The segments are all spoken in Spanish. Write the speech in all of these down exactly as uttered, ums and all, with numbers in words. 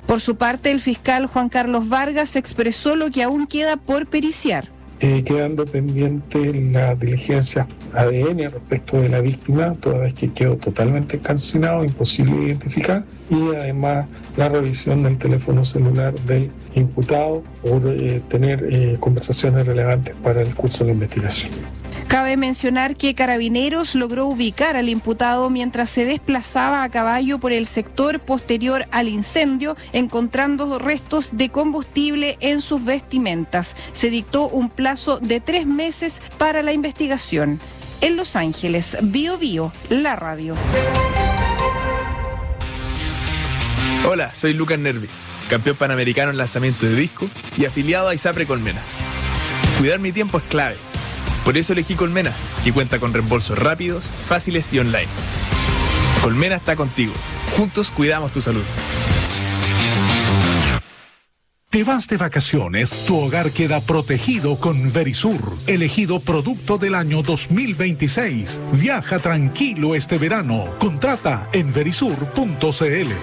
Por su parte, el fiscal Juan Carlos Vargas expresó lo que aún queda por periciar. Eh, quedando pendiente la diligencia A D N respecto de la víctima, toda vez que quedó totalmente calcinado, imposible de identificar, y además la revisión del teléfono celular del imputado por eh, tener eh, conversaciones relevantes para el curso de la investigación. Cabe mencionar que Carabineros logró ubicar al imputado mientras se desplazaba a caballo por el sector posterior al incendio, encontrando restos de combustible en sus vestimentas. Se dictó un plazo de tres meses para la investigación. En Los Ángeles, Bio Bio, la radio. Hola, soy Lucas Nervi, campeón panamericano en lanzamiento de disco y afiliado a ISAPRE Colmena. Cuidar mi tiempo es clave. Por eso elegí Colmena, que cuenta con reembolsos rápidos, fáciles y online. Colmena está contigo. Juntos cuidamos tu salud. Te vas de vacaciones, tu hogar queda protegido con Verisur, elegido producto del año dos mil veintiséis. Viaja tranquilo este verano. Contrata en verisur punto c l.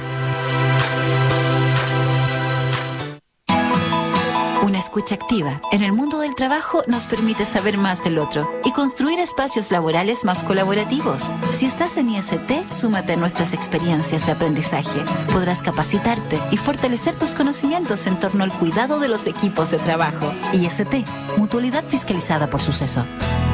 Una escucha activa en el mundo del trabajo nos permite saber más del otro y construir espacios laborales más colaborativos. Si estás en I S T, súmate a nuestras experiencias de aprendizaje. Podrás capacitarte y fortalecer tus conocimientos en torno al cuidado de los equipos de trabajo. I S T, Mutualidad Fiscalizada por Suceso.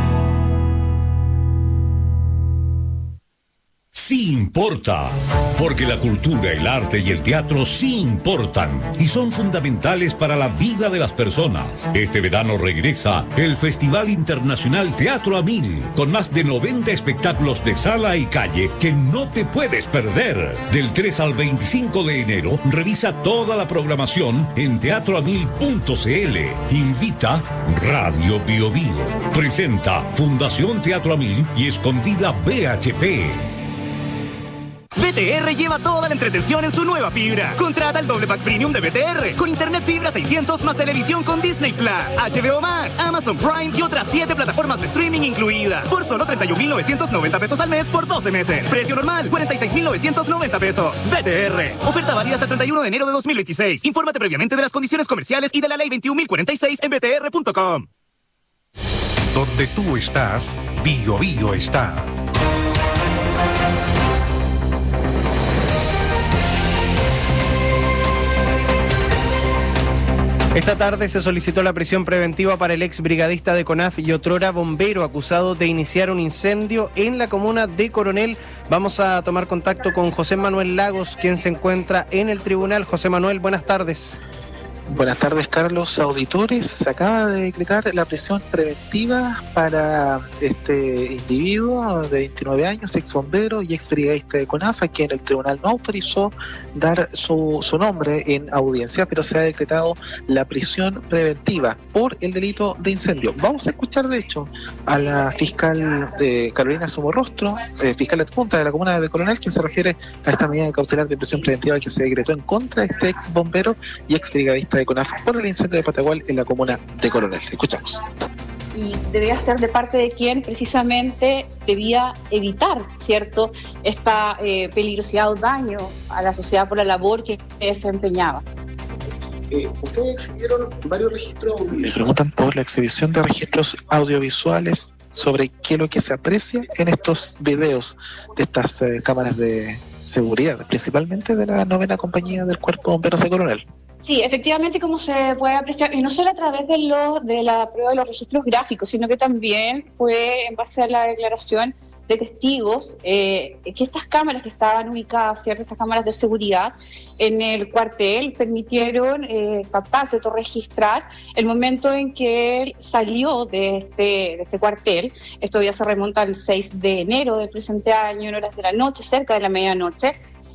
Sí importa, porque la cultura, el arte y el teatro sí importan y son fundamentales para la vida de las personas. Este verano regresa el Festival Internacional Teatro a Mil, con más de noventa espectáculos de sala y calle que no te puedes perder. Del tres al veinticinco de enero, revisa toda la programación en teatro a mil punto c l. Invita Radio Bio Bio. Presenta Fundación Teatro a Mil y Escondida B H P. B T R lleva toda la entretención en su nueva fibra. Contrata el doble pack premium de B T R con internet fibra seiscientos más televisión con Disney Plus, H B O Max, Amazon Prime y otras siete plataformas de streaming incluidas por solo treinta y un mil novecientos noventa pesos al mes por doce meses. Precio normal cuarenta y seis mil novecientos noventa pesos. B T R. Oferta válida hasta el treinta y uno de enero de dos mil veintiséis. Infórmate previamente de las condiciones comerciales y de la ley veintiún mil cuarenta y seis en b t r punto com. Donde tú estás, Bio Bio está. Esta tarde se solicitó la prisión preventiva para el ex brigadista de CONAF y otrora bombero acusado de iniciar un incendio en la comuna de Coronel. Vamos a tomar contacto con José Manuel Lagos, quien se encuentra en el tribunal. José Manuel, buenas tardes. Buenas tardes, Carlos. Auditores, se acaba de decretar la prisión preventiva para este individuo de veintinueve años, ex bombero y ex brigadista de CONAF, a quien el tribunal no autorizó dar su, su nombre en audiencia, pero se ha decretado la prisión preventiva por el delito de incendio. Vamos a escuchar, de hecho, a la fiscal de Carolina Somorrostro, eh, fiscal adjunta de la comuna de Coronel, quien se refiere a esta medida cautelar de prisión preventiva que se decretó en contra de este ex bombero y ex brigadista de CONAF por el incendio de Patagual en la comuna de Coronel. Escuchamos. Y debía ser de parte de quien precisamente debía evitar, ¿cierto?, esta eh, peligrosidad o daño a la sociedad por la labor que desempeñaba. Eh, ustedes exhibieron varios registros. Le preguntan por la exhibición de registros audiovisuales sobre qué es lo que se aprecia en estos videos de estas eh, cámaras de seguridad, principalmente de la novena compañía del Cuerpo de Bomberos de Coronel. Sí, efectivamente, como se puede apreciar, y no solo a través de, lo, de la prueba de los registros gráficos, sino que también fue en base a la declaración de testigos eh, que estas cámaras que estaban ubicadas, ¿cierto?, estas cámaras de seguridad en el cuartel permitieron eh, captar, ¿cierto?, registrar el momento en que él salió de este, de este cuartel. Esto ya se remonta al seis de enero del presente año, en horas de la noche, cerca de la medianoche.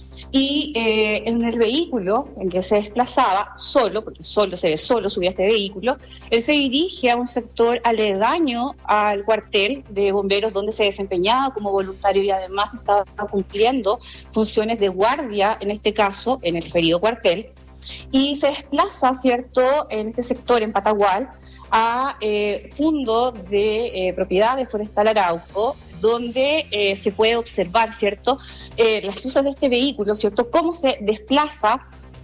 Y eh, en el vehículo en que se desplazaba, solo, porque solo se ve solo subir a este vehículo, él se dirige a un sector aledaño al cuartel de bomberos donde se desempeñaba como voluntario y además estaba cumpliendo funciones de guardia, en este caso, en el referido cuartel, y se desplaza, ¿cierto?, en este sector, en Patagual, a eh, fondo de eh, propiedad de Forestal Arauco, donde eh, se puede observar, ¿cierto?, eh, las luces de este vehículo, ¿cierto?, cómo se desplaza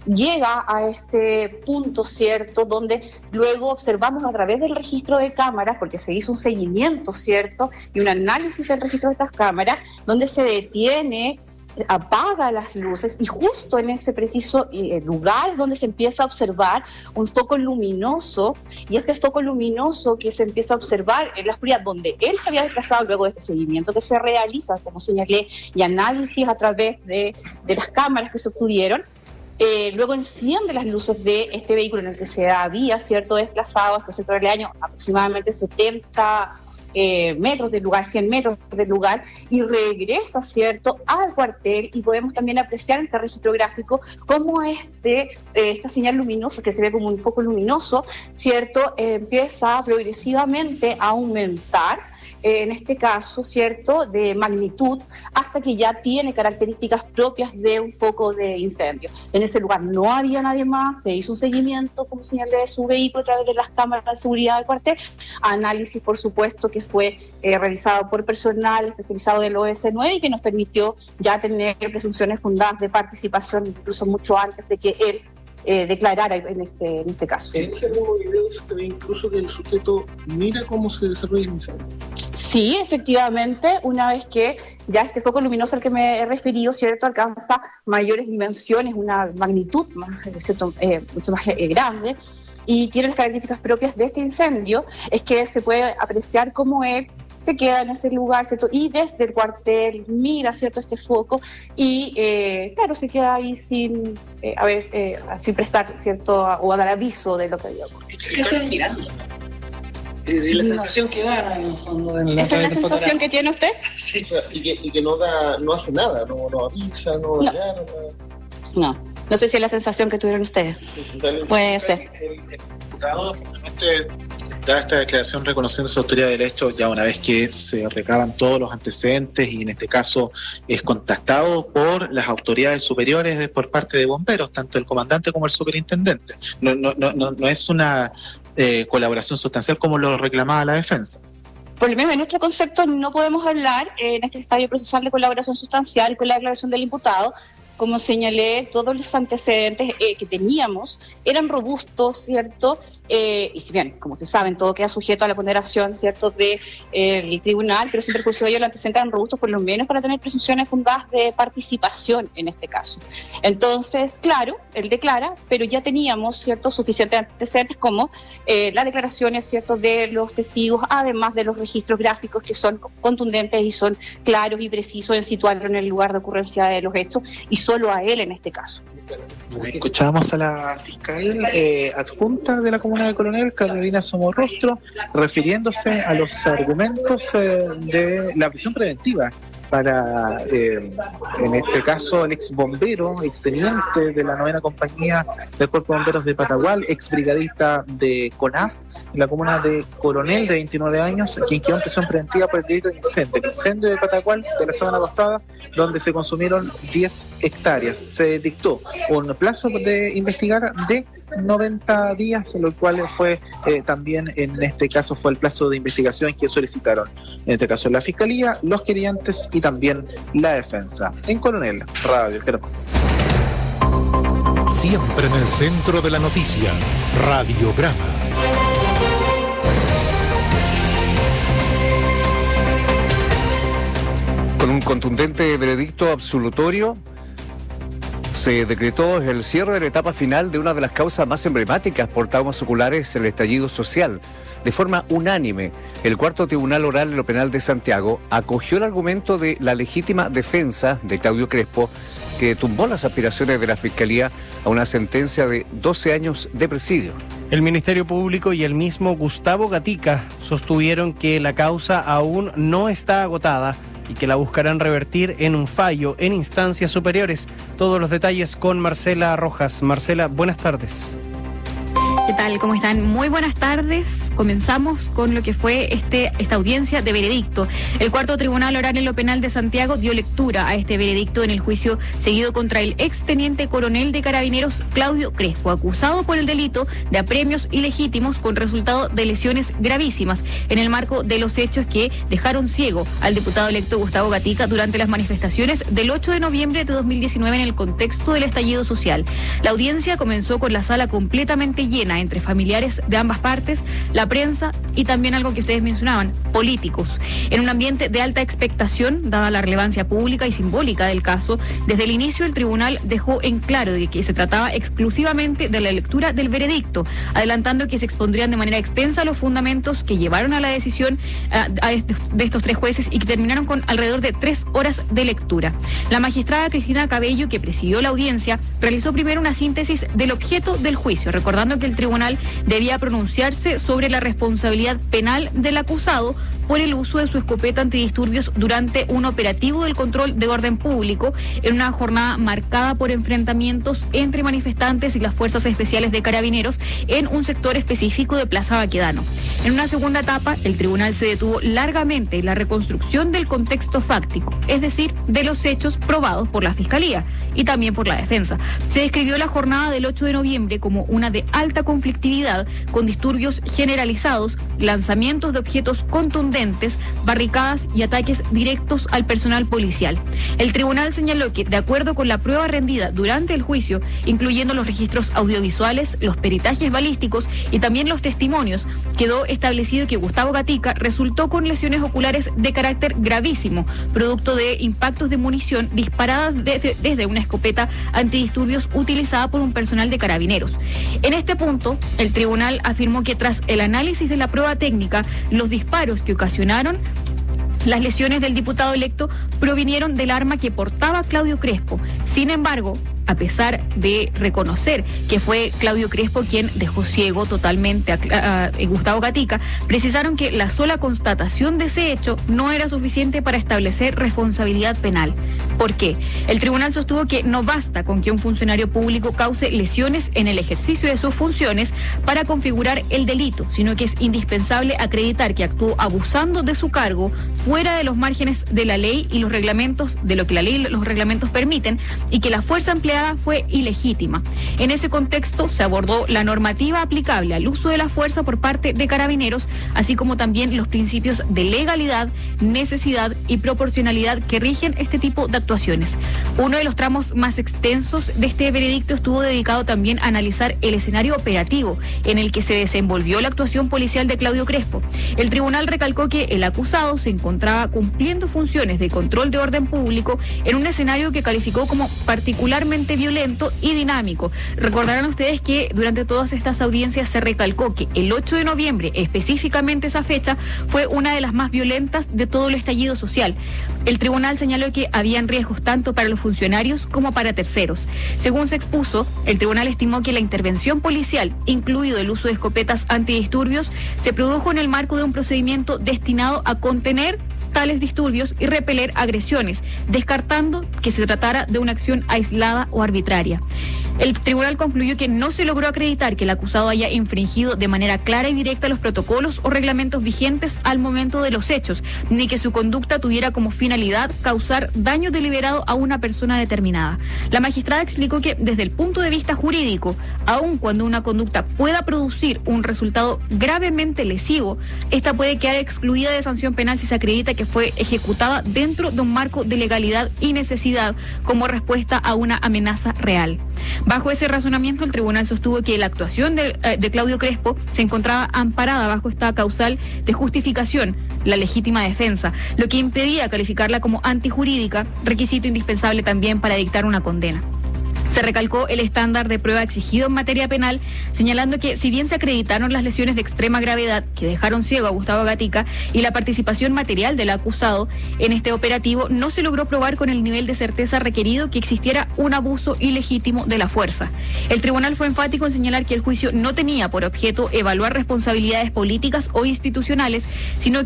llega a este punto, ¿cierto?, donde luego observamos a través del registro de cámaras, porque se hizo un seguimiento, ¿cierto?, y un análisis del registro de estas cámaras, donde se detiene, apaga las luces y justo en ese preciso eh, lugar es donde se empieza a observar un foco luminoso, y este foco luminoso que se empieza a observar en la oscuridad donde él se había desplazado luego de este seguimiento que se realiza, como señalé, y análisis a través de, de las cámaras que se obtuvieron. Eh, luego enciende las luces de este vehículo en el que se había, ¿cierto?, desplazado hasta el sector del año aproximadamente setenta Eh, metros del lugar, cien metros del lugar, y regresa, ¿cierto?, al cuartel, y podemos también apreciar en este registro gráfico cómo este, eh, esta señal luminosa, que se ve como un foco luminoso, ¿cierto?, eh, empieza progresivamente a aumentar, eh, en este caso, ¿cierto?, de magnitud, hasta que ya tiene características propias de un foco de incendio. En ese lugar no había nadie más, se hizo un seguimiento, como señalé, de su vehículo a través de las cámaras de seguridad del cuartel, análisis, por supuesto, que fue eh, realizado por personal especializado del O S nueve y que nos permitió ya tener presunciones fundadas de participación, incluso mucho antes de que él eh, declarara en este, en este caso. En ese mismo video se ve incluso que el sujeto mira cómo se desarrolla el incendio. Sí, efectivamente, una vez que ya este foco luminoso al que me he referido, ¿cierto?, alcanza mayores dimensiones, una magnitud más, ¿cierto?, eh, mucho más eh, grande, y tiene las características propias de este incendio, es que se puede apreciar cómo él se queda en ese lugar, ¿cierto?, y desde el cuartel mira, ¿cierto?, este foco, y eh, claro, se queda ahí sin, eh, a ver, eh, sin prestar, ¿cierto?, o a dar aviso de lo que había ocurrido. ¿Qué están mirando? Eh, la sensación que da en el fondo de la ¿Esa es la sensación que tiene usted? Sí, o sea, y, que, y que no da, no hace nada, no, no avisa, no da No. nada. No, no sé si es la sensación que tuvieron ustedes. Puede ser. El, el diputado finalmente da esta declaración reconociendo su autoridad del hecho ya una vez que se recaban todos los antecedentes y en este caso es contactado por las autoridades superiores de, por parte de bomberos, tanto el comandante como el superintendente. No, no, no, no, no es una eh, colaboración sustancial como lo reclamaba la defensa. Por lo menos en nuestro concepto no podemos hablar eh, en este estadio procesal de colaboración sustancial con la declaración del imputado. Como señalé, todos los antecedentes eh, que teníamos eran robustos, ¿cierto? Eh, y si bien, como ustedes saben, todo queda sujeto a la ponderación, ¿cierto?, del de, eh, tribunal, pero sin perjuicio de ello, los antecedentes eran robustos por lo menos para tener presunciones fundadas de participación en este caso. Entonces, claro, él declara, pero ya teníamos, ¿cierto?, suficientes antecedentes como eh, las declaraciones, ¿cierto?, de los testigos, además de los registros gráficos que son contundentes y son claros y precisos en situarlo en el lugar de ocurrencia de los hechos, y solo a él en este caso. Escuchábamos a la fiscal eh, adjunta de la comuna de Coronel, Carolina Somorrostro, refiriéndose a los argumentos eh, de la prisión preventiva para, eh, en este caso, el ex bombero, ex teniente de la novena compañía del Cuerpo de Bomberos de Patagual, ex brigadista de CONAF, en la comuna de Coronel, de veintinueve años, quien quedó en prisión preventiva por el delito de incendio. El incendio de Patagual de la semana pasada, donde se consumieron diez hectáreas. Se dictó un plazo de investigar de noventa días, lo cual fue eh, también en este caso fue el plazo de investigación que solicitaron, en este caso la Fiscalía, los querellantes y también la defensa. En Coronel, Radio Germán. Siempre en el centro de la noticia, Radiograma. Con un contundente veredicto absolutorio, se decretó el cierre de la etapa final de una de las causas más emblemáticas por traumas oculares, el estallido social. De forma unánime, el cuarto Tribunal Oral de lo Penal de Santiago acogió el argumento de la legítima defensa de Claudio Crespo, que tumbó las aspiraciones de la Fiscalía a una sentencia de doce años de presidio. El Ministerio Público y el mismo Gustavo Gatica sostuvieron que la causa aún no está agotada y que la buscarán revertir en un fallo en instancias superiores. Todos los detalles con Marcela Rojas. Marcela, buenas tardes. ¿Qué tal? ¿Cómo están? Muy buenas tardes. Comenzamos con lo que fue este, esta audiencia de veredicto. El cuarto Tribunal Oral en lo Penal de Santiago dio lectura a este veredicto en el juicio seguido contra el exteniente coronel de Carabineros Claudio Crespo, acusado por el delito de apremios ilegítimos con resultado de lesiones gravísimas en el marco de los hechos que dejaron ciego al diputado electo Gustavo Gatica durante las manifestaciones del ocho de noviembre de dos mil diecinueve en el contexto del estallido social. La audiencia comenzó con la sala completamente llena entre familiares de ambas partes, la prensa y también algo que ustedes mencionaban, políticos. En un ambiente de alta expectación, dada la relevancia pública y simbólica del caso, desde el inicio el tribunal dejó en claro de que se trataba exclusivamente de la lectura del veredicto, adelantando que se expondrían de manera extensa los fundamentos que llevaron a la decisión uh, a estos, de estos tres jueces y que terminaron con alrededor de tres horas de lectura. La magistrada Cristina Cabello, que presidió la audiencia, realizó primero una síntesis del objeto del juicio, recordando que el tribunal debía pronunciarse sobre la responsabilidad penal del acusado por el uso de su escopeta antidisturbios durante un operativo del control de orden público en una jornada marcada por enfrentamientos entre manifestantes y las fuerzas especiales de Carabineros en un sector específico de Plaza Baquedano. En una segunda etapa, el tribunal se detuvo largamente en la reconstrucción del contexto fáctico, es decir, de los hechos probados por la Fiscalía y también por la defensa. Se describió la jornada del ocho de noviembre como una de alta conflictividad, con disturbios generalizados, lanzamientos de objetos contundentes, barricadas y ataques directos al personal policial. El tribunal señaló que, de acuerdo con la prueba rendida durante el juicio, incluyendo los registros audiovisuales, los peritajes balísticos y también los testimonios, quedó establecido que Gustavo Gatica resultó con lesiones oculares de carácter gravísimo, producto de impactos de munición disparadas desde, desde una escopeta antidisturbios utilizada por un personal de Carabineros. En este punto, el tribunal afirmó que tras el análisis de la prueba técnica, los disparos que ocasionaron las lesiones del diputado electo provinieron del arma que portaba Claudio Crespo. Sin embargo, a pesar de reconocer que fue Claudio Crespo quien dejó ciego totalmente a, a, a Gustavo Gatica, precisaron que la sola constatación de ese hecho no era suficiente para establecer responsabilidad penal. ¿Por qué? El tribunal sostuvo que no basta con que un funcionario público cause lesiones en el ejercicio de sus funciones para configurar el delito, sino que es indispensable acreditar que actuó abusando de su cargo fuera de los márgenes de la ley y los reglamentos, de lo que la ley y los reglamentos permiten, y que la fuerza empleada fue ilegítima. En ese contexto se abordó la normativa aplicable al uso de la fuerza por parte de Carabineros, así como también los principios de legalidad, necesidad y proporcionalidad que rigen este tipo de actuaciones. Uno de los tramos más extensos de este veredicto estuvo dedicado también a analizar el escenario operativo en el que se desenvolvió la actuación policial de Claudio Crespo. El tribunal recalcó que el acusado se encontraba cumpliendo funciones de control de orden público en un escenario que calificó como particularmente violento y dinámico. Recordarán ustedes que durante todas estas audiencias se recalcó que el ocho de noviembre, específicamente esa fecha, fue una de las más violentas de todo el estallido social. El tribunal señaló que habían riesgos tanto para los funcionarios como para terceros. Según se expuso, el tribunal estimó que la intervención policial, incluido el uso de escopetas antidisturbios, se produjo en el marco de un procedimiento destinado a contener tales disturbios y repeler agresiones, descartando que se tratara de una acción aislada o arbitraria. El tribunal concluyó que no se logró acreditar que el acusado haya infringido de manera clara y directa los protocolos o reglamentos vigentes al momento de los hechos, ni que su conducta tuviera como finalidad causar daño deliberado a una persona determinada. La magistrada explicó que desde el punto de vista jurídico, aun cuando una conducta pueda producir un resultado gravemente lesivo, esta puede quedar excluida de sanción penal si se acredita que fue ejecutada dentro de un marco de legalidad y necesidad como respuesta a una amenaza real. Bajo ese razonamiento, el tribunal sostuvo que la actuación de, eh, de Claudio Crespo se encontraba amparada bajo esta causal de justificación, la legítima defensa, lo que impedía calificarla como antijurídica, requisito indispensable también para dictar una condena. Se recalcó el estándar de prueba exigido en materia penal, señalando que si bien se acreditaron las lesiones de extrema gravedad que dejaron ciego a Gustavo Gatica y la participación material del acusado en este operativo, no se logró probar con el nivel de certeza requerido que existiera un abuso ilegítimo de la fuerza. El tribunal fue enfático en señalar que el juicio no tenía por objeto evaluar responsabilidades políticas o institucionales, sino que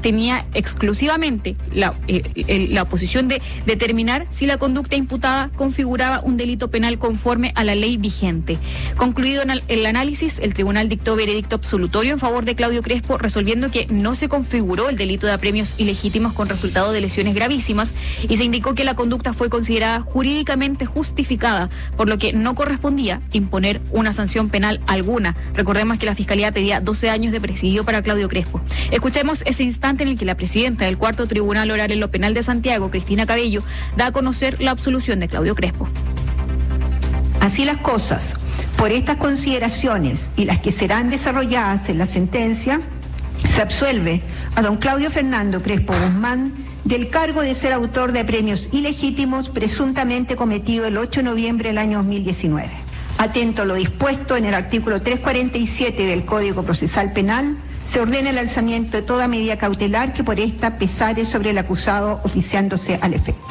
tenía exclusivamente la, eh, la posición de determinar si la conducta imputada configuraba un delito penal conforme a la ley vigente. Concluido el análisis, el tribunal dictó veredicto absolutorio en favor de Claudio Crespo, resolviendo que no se configuró el delito de apremios ilegítimos con resultado de lesiones gravísimas y se indicó que la conducta fue considerada jurídicamente justificada, por lo que no correspondía imponer una sanción penal alguna. Recordemos que la Fiscalía pedía doce años de presidio para Claudio Crespo. Escuchemos ese instante en el que la presidenta del Cuarto Tribunal Oral en lo Penal de Santiago, Cristina Cabello, da a conocer la absolución de Claudio Crespo. Así las cosas, por estas consideraciones y las que serán desarrolladas en la sentencia, se absuelve a don Claudio Fernando Crespo Guzmán del cargo de ser autor de apremios ilegítimos presuntamente cometido el ocho de noviembre del año dos mil diecinueve. Atento a lo dispuesto en el artículo trescientos cuarenta y siete del Código Procesal Penal, se ordena el alzamiento de toda medida cautelar que por esta pesare sobre el acusado, oficiándose al efecto.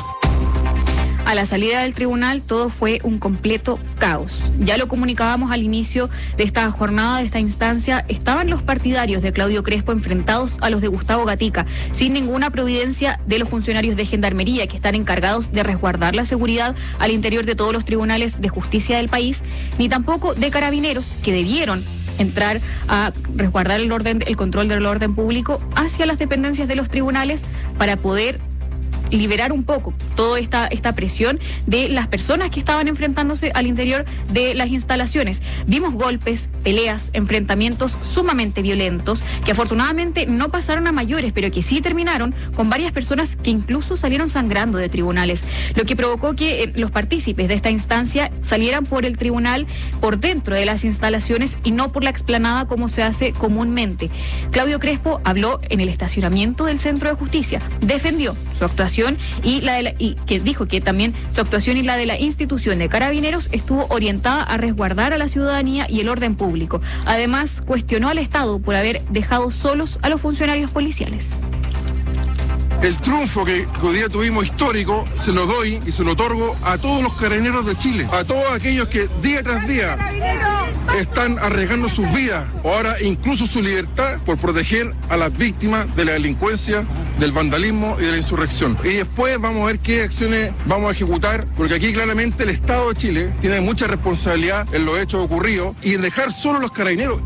A la salida del tribunal todo fue un completo caos. Ya lo comunicábamos al inicio de esta jornada, de esta instancia, estaban los partidarios de Claudio Crespo enfrentados a los de Gustavo Gatica, sin ninguna providencia de los funcionarios de Gendarmería que están encargados de resguardar la seguridad al interior de todos los tribunales de justicia del país, ni tampoco de Carabineros que debieron entrar a resguardar el orden, el control del orden público hacia las dependencias de los tribunales para poder liberar un poco toda esta, esta presión de las personas que estaban enfrentándose al interior de las instalaciones. Vimos golpes, peleas, enfrentamientos sumamente violentos que afortunadamente no pasaron a mayores, pero que sí terminaron con varias personas que incluso salieron sangrando de tribunales, lo que provocó que eh, los partícipes de esta instancia salieran por el tribunal por dentro de las instalaciones y no por la explanada como se hace comúnmente. Claudio Crespo habló en el estacionamiento del Centro de Justicia, defendió su actuación y la de la, y que dijo que también su actuación y la de la institución de Carabineros estuvo orientada a resguardar a la ciudadanía y el orden público. Además, cuestionó al Estado por haber dejado solos a los funcionarios policiales. El triunfo que hoy día tuvimos histórico se lo doy y se lo otorgo a todos los carabineros de Chile, a todos aquellos que día tras día están arriesgando sus vidas o ahora incluso su libertad por proteger a las víctimas de la delincuencia, del vandalismo y de la insurrección. Y después vamos a ver qué acciones vamos a ejecutar, porque aquí claramente el Estado de Chile tiene mucha responsabilidad en los hechos ocurridos y en dejar solo a los carabineros.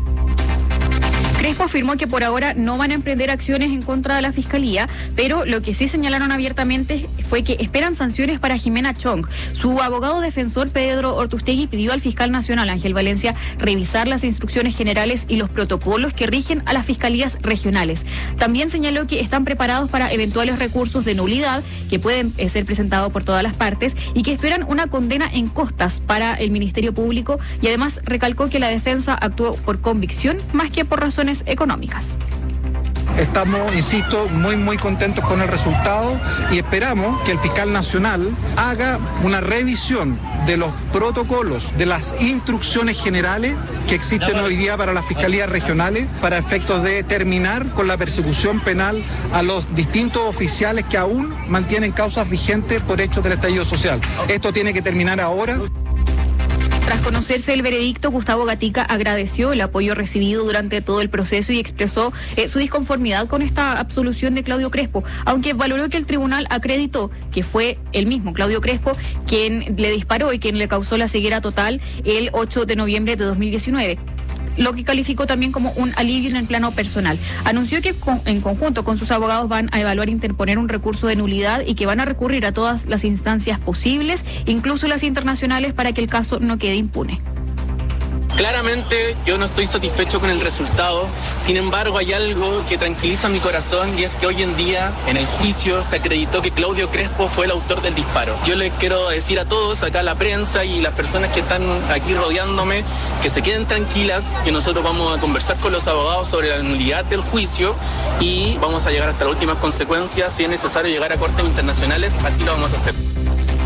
Crespo afirmó que por ahora no van a emprender acciones en contra de la Fiscalía, pero lo que sí señalaron abiertamente fue que esperan sanciones para Jimena Chong. Su abogado defensor Pedro Ortustegui pidió al fiscal nacional Ángel Valencia revisar las instrucciones generales y los protocolos que rigen a las fiscalías regionales. También señaló que están preparados para eventuales recursos de nulidad que pueden eh, ser presentados por todas las partes y que esperan una condena en costas para el Ministerio Público, y además recalcó que la defensa actuó por convicción más que por razones económicas. Estamos, insisto, muy muy contentos con el resultado y esperamos que el fiscal nacional haga una revisión de los protocolos, de las instrucciones generales que existen hoy día para las fiscalías regionales para efectos de terminar con la persecución penal a los distintos oficiales que aún mantienen causas vigentes por hechos del estallido social. Esto tiene que terminar ahora. Tras conocerse el veredicto, Gustavo Gatica agradeció el apoyo recibido durante todo el proceso y expresó eh, su disconformidad con esta absolución de Claudio Crespo, aunque valoró que el tribunal acreditó que fue el mismo Claudio Crespo quien le disparó y quien le causó la ceguera total el ocho de noviembre de dos mil diecinueve. Lo que calificó también como un alivio en el plano personal. Anunció que con, en conjunto con sus abogados van a evaluar interponer un recurso de nulidad y que van a recurrir a todas las instancias posibles, incluso las internacionales, para que el caso no quede impune. Claramente yo no estoy satisfecho con el resultado, sin embargo hay algo que tranquiliza mi corazón y es que hoy en día en el juicio se acreditó que Claudio Crespo fue el autor del disparo. Yo les quiero decir a todos, acá a la prensa y las personas que están aquí rodeándome, que se queden tranquilas, que nosotros vamos a conversar con los abogados sobre la nulidad del juicio y vamos a llegar hasta las últimas consecuencias. Si es necesario llegar a cortes internacionales, así lo vamos a hacer.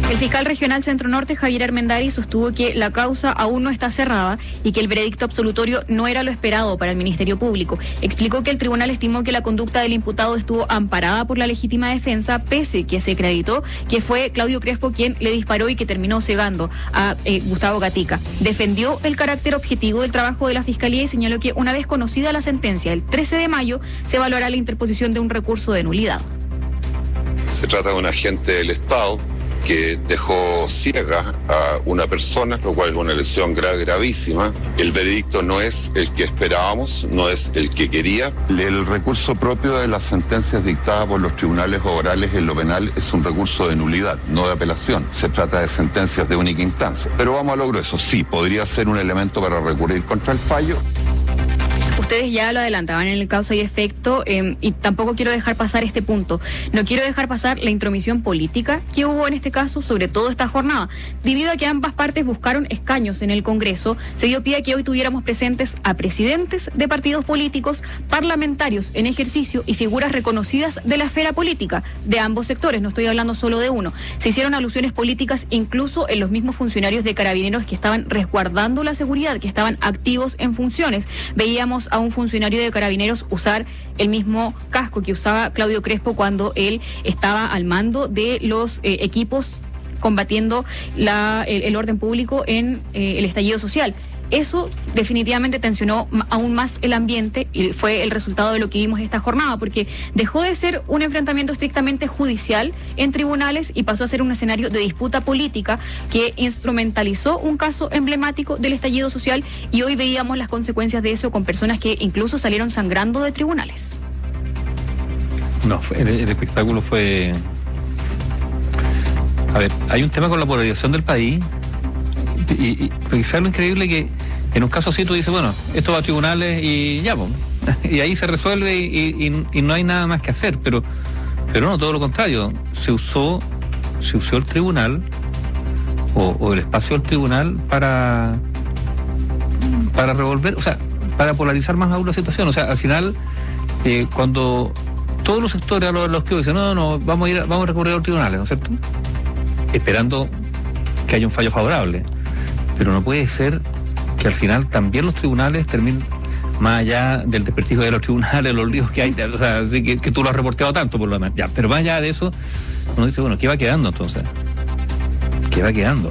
El fiscal regional Centro Norte, Javier Armendari, sostuvo que la causa aún no está cerrada y que el veredicto absolutorio no era lo esperado para el Ministerio Público. Explicó que el tribunal estimó que la conducta del imputado estuvo amparada por la legítima defensa, pese que se acreditó que fue Claudio Crespo quien le disparó y que terminó cegando a eh, Gustavo Gatica. Defendió el carácter objetivo del trabajo de la Fiscalía y señaló que una vez conocida la sentencia, el trece de mayo, se evaluará la interposición de un recurso de nulidad. Se trata de un agente del Estado que dejó ciega a una persona, lo cual es una lesión grave, gravísima. El veredicto no es el que esperábamos, no es el que quería. El recurso propio de las sentencias dictadas por los tribunales orales en lo penal es un recurso de nulidad, no de apelación. Se trata de sentencias de única instancia. Pero vamos a lograr eso. Sí, podría ser un elemento para recurrir contra el fallo. Ustedes ya lo adelantaban en el causa y efecto eh, y tampoco quiero dejar pasar este punto. No quiero dejar pasar la intromisión política que hubo en este caso, sobre todo esta jornada. Debido a que ambas partes buscaron escaños en el Congreso, se dio pie a que hoy tuviéramos presentes a presidentes de partidos políticos, parlamentarios en ejercicio y figuras reconocidas de la esfera política, de ambos sectores, no estoy hablando solo de uno. Se hicieron alusiones políticas incluso en los mismos funcionarios de Carabineros que estaban resguardando la seguridad, que estaban activos en funciones. Veíamos a un funcionario de Carabineros usar el mismo casco que usaba Claudio Crespo cuando él estaba al mando de los eh, equipos combatiendo la, el, el orden público en eh, el estallido social. Eso definitivamente tensionó aún más el ambiente y fue el resultado de lo que vimos esta jornada, porque dejó de ser un enfrentamiento estrictamente judicial en tribunales y pasó a ser un escenario de disputa política que instrumentalizó un caso emblemático del estallido social y hoy veíamos las consecuencias de eso con personas que incluso salieron sangrando de tribunales. No, fue, el, el espectáculo fue... A ver, hay un tema con la polarización del país. Y, y pensar lo increíble que en un caso así tú dices, bueno, esto va a tribunales y ya, pues, y ahí se resuelve y, y, y no hay nada más que hacer, pero pero no, todo lo contrario, se usó se usó el tribunal o, o el espacio del tribunal para para revolver, o sea, para polarizar más aún la situación. O sea, al final, eh, cuando todos los sectores a los, los que dicen, no, no, vamos a ir, vamos a recurrir a los tribunales, ¿no es cierto? Esperando que haya un fallo favorable. Pero no puede ser que al final también los tribunales terminen, más allá del desprestigio de los tribunales, los líos que hay, o sea, que, que tú lo has reporteado tanto por lo demás, ya, pero más allá de eso, uno dice, bueno, ¿qué va quedando entonces? ¿Qué va quedando?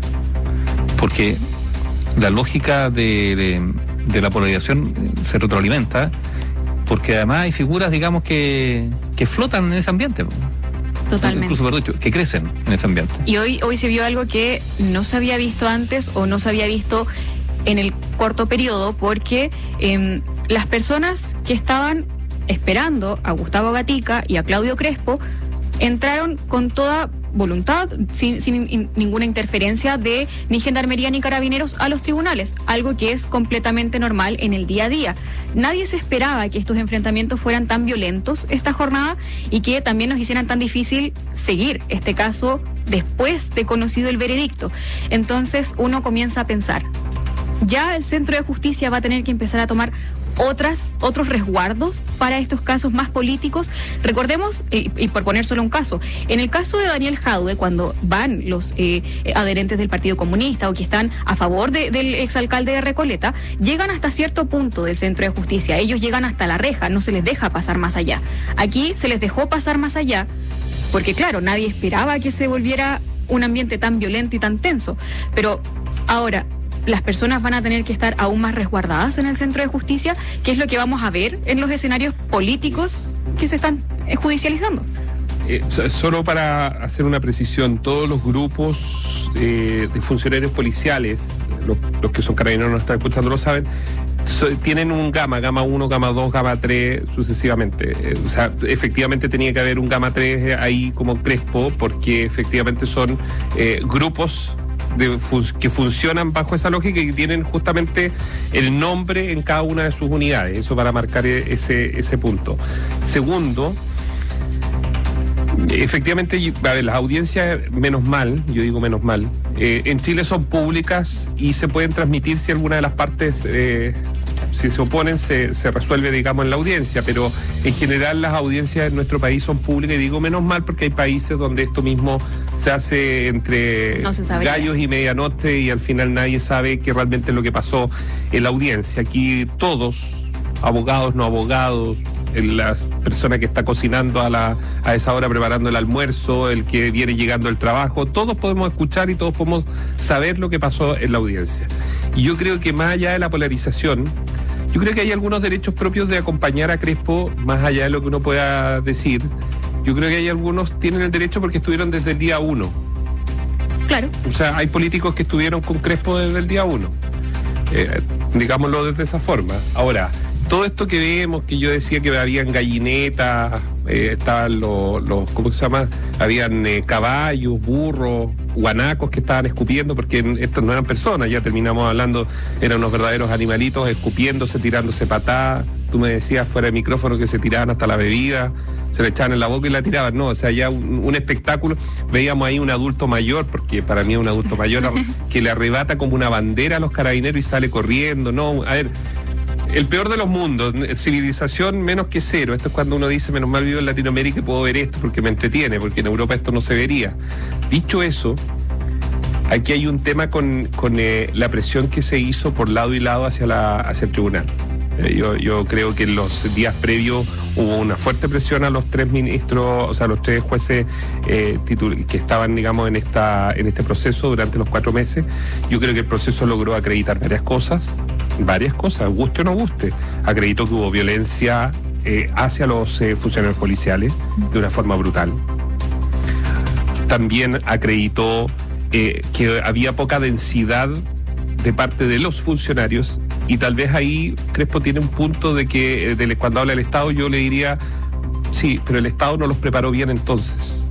Porque la lógica de, de, de la polarización se retroalimenta, porque además hay figuras, digamos, que, que flotan en ese ambiente. Totalmente. Incluso, perdón, que crecen en ese ambiente. Y hoy, hoy se vio algo que no se había visto antes o no se había visto en el corto periodo, porque eh, las personas que estaban esperando a Gustavo Gatica y a Claudio Crespo entraron con toda voluntad, sin, sin in, ninguna interferencia de ni Gendarmería ni Carabineros a los tribunales, algo que es completamente normal en el día a día. Nadie se esperaba que estos enfrentamientos fueran tan violentos esta jornada y que también nos hicieran tan difícil seguir este caso después de conocido el veredicto. Entonces uno comienza a pensar, ya el Centro de Justicia va a tener que empezar a tomar otras, otros resguardos para estos casos más políticos. Recordemos, eh, y por poner solo un caso, en el caso de Daniel Jadue, cuando van los eh, adherentes del Partido Comunista o que están a favor de, del exalcalde de Recoleta, llegan hasta cierto punto del Centro de Justicia, ellos llegan hasta la reja, no se les deja pasar más allá. Aquí se les dejó pasar más allá, porque claro, nadie esperaba que se volviera un ambiente tan violento y tan tenso, pero ahora las personas van a tener que estar aún más resguardadas en el Centro de Justicia, que es lo que vamos a ver en los escenarios políticos que se están eh, judicializando. Eh, solo para hacer una precisión, todos los grupos eh, de funcionarios policiales, los, los que son carabineros no están escuchando lo saben, so, tienen un gama, gama uno, gama dos, gama tres, sucesivamente. Eh, o sea, efectivamente tenía que haber un gama tres ahí como Crespo, porque efectivamente son eh, grupos De fun- que funcionan bajo esa lógica y que tienen justamente el nombre en cada una de sus unidades, eso para marcar ese, ese punto. Segundo, efectivamente, a ver, las audiencias, menos mal, yo digo menos mal, eh, en Chile son públicas y se pueden transmitir si alguna de las partes eh, si se oponen se, se resuelve, digamos, en la audiencia, pero en general las audiencias en nuestro país son públicas, y digo menos mal porque hay países donde esto mismo se hace entre no se gallos y medianoche y al final nadie sabe qué realmente es lo que pasó en la audiencia. Aquí todos, abogados, no abogados, la persona que está cocinando a, la, a esa hora preparando el almuerzo, el que viene llegando al trabajo, todos podemos escuchar y todos podemos saber lo que pasó en la audiencia. Y yo creo que más allá de la polarización, yo creo que hay algunos derechos propios de acompañar a Crespo, más allá de lo que uno pueda decir. Yo creo que hay algunos tienen el derecho porque estuvieron desde el día uno. Claro. O sea, hay políticos que estuvieron con Crespo desde el día uno. Eh, digámoslo desde esa forma. Ahora, todo esto que vemos, que yo decía que habían gallinetas, eh, estaban los, los, ¿cómo se llama? Habían eh, caballos, burros, guanacos que estaban escupiendo, porque estos no eran personas, ya terminamos hablando, eran unos verdaderos animalitos escupiéndose, tirándose patadas. Tú me decías fuera de micrófono que se tiraban hasta la bebida, se le echaban en la boca y la tiraban. No, o sea, ya un, un espectáculo. Veíamos ahí un adulto mayor, porque para mí es un adulto mayor, que le arrebata como una bandera a los carabineros y sale corriendo. No, a ver... El peor de los mundos, civilización menos que cero. Esto es cuando uno dice, menos mal vivo en Latinoamérica y puedo ver esto porque me entretiene, porque en Europa esto no se vería. Dicho eso, aquí hay un tema con, con eh, la presión que se hizo por lado y lado hacia, la, hacia el tribunal. Eh, yo, yo creo que en los días previos hubo una fuerte presión a los tres ministros, o sea, a los tres jueces eh, titul- que estaban, digamos, en esta en este proceso durante los cuatro meses. Yo creo que el proceso logró acreditar varias cosas, varias cosas, guste o no guste. Acreditó que hubo violencia eh, hacia los eh, funcionarios policiales de una forma brutal. También acreditó eh, que había poca densidad de parte de los funcionarios, y tal vez ahí Crespo tiene un punto de que de, cuando habla del Estado yo le diría, sí, pero el Estado no los preparó bien entonces.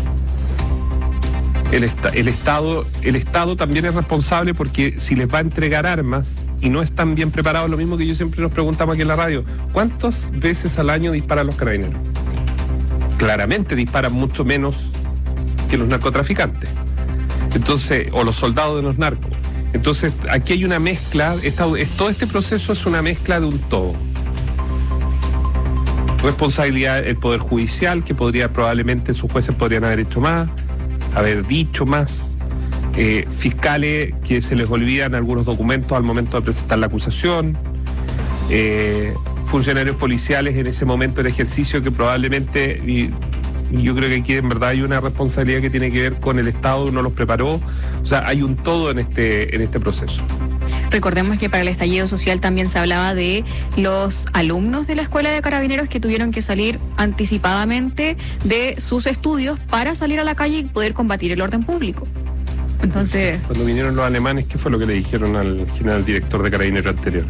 El, esta, el, Estado, el Estado también es responsable porque si les va a entregar armas y no están bien preparados, lo mismo que yo siempre nos preguntamos aquí en la radio, ¿cuántas veces al año disparan los carabineros? Claramente disparan mucho menos que los narcotraficantes, entonces, o los soldados de los narcos. Entonces, aquí hay una mezcla, esta, todo este proceso es una mezcla de un todo. Responsabilidad del Poder Judicial, que podría, probablemente sus jueces podrían haber hecho más, haber dicho más, eh, fiscales que se les olvidan algunos documentos al momento de presentar la acusación, eh, funcionarios policiales en ese momento del ejercicio que probablemente... Y, Y yo creo que aquí en verdad hay una responsabilidad que tiene que ver con el Estado, no los preparó. O sea, hay un todo en este, en este proceso. Recordemos que para el estallido social también se hablaba de los alumnos de la Escuela de Carabineros que tuvieron que salir anticipadamente de sus estudios para salir a la calle y poder combatir el orden público. Entonces... Cuando vinieron los alemanes, ¿qué fue lo que le dijeron al general director de Carabineros anterior?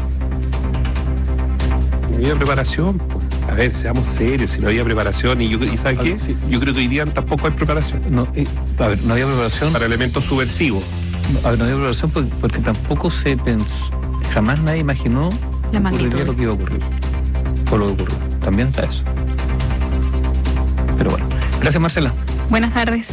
No había preparación, pues. A ver, seamos serios, si no había preparación, y, yo, ¿y ¿sabes qué? Sí. Yo creo que hoy día tampoco hay preparación. No, eh, a ver, no había preparación. Para elementos subversivos. No, a ver, no había preparación porque, porque tampoco se pensó, jamás nadie imaginó la magnitud, lo que iba a ocurrir. O lo que ocurrió. También está eso. Pero bueno, gracias Marcela. Buenas tardes.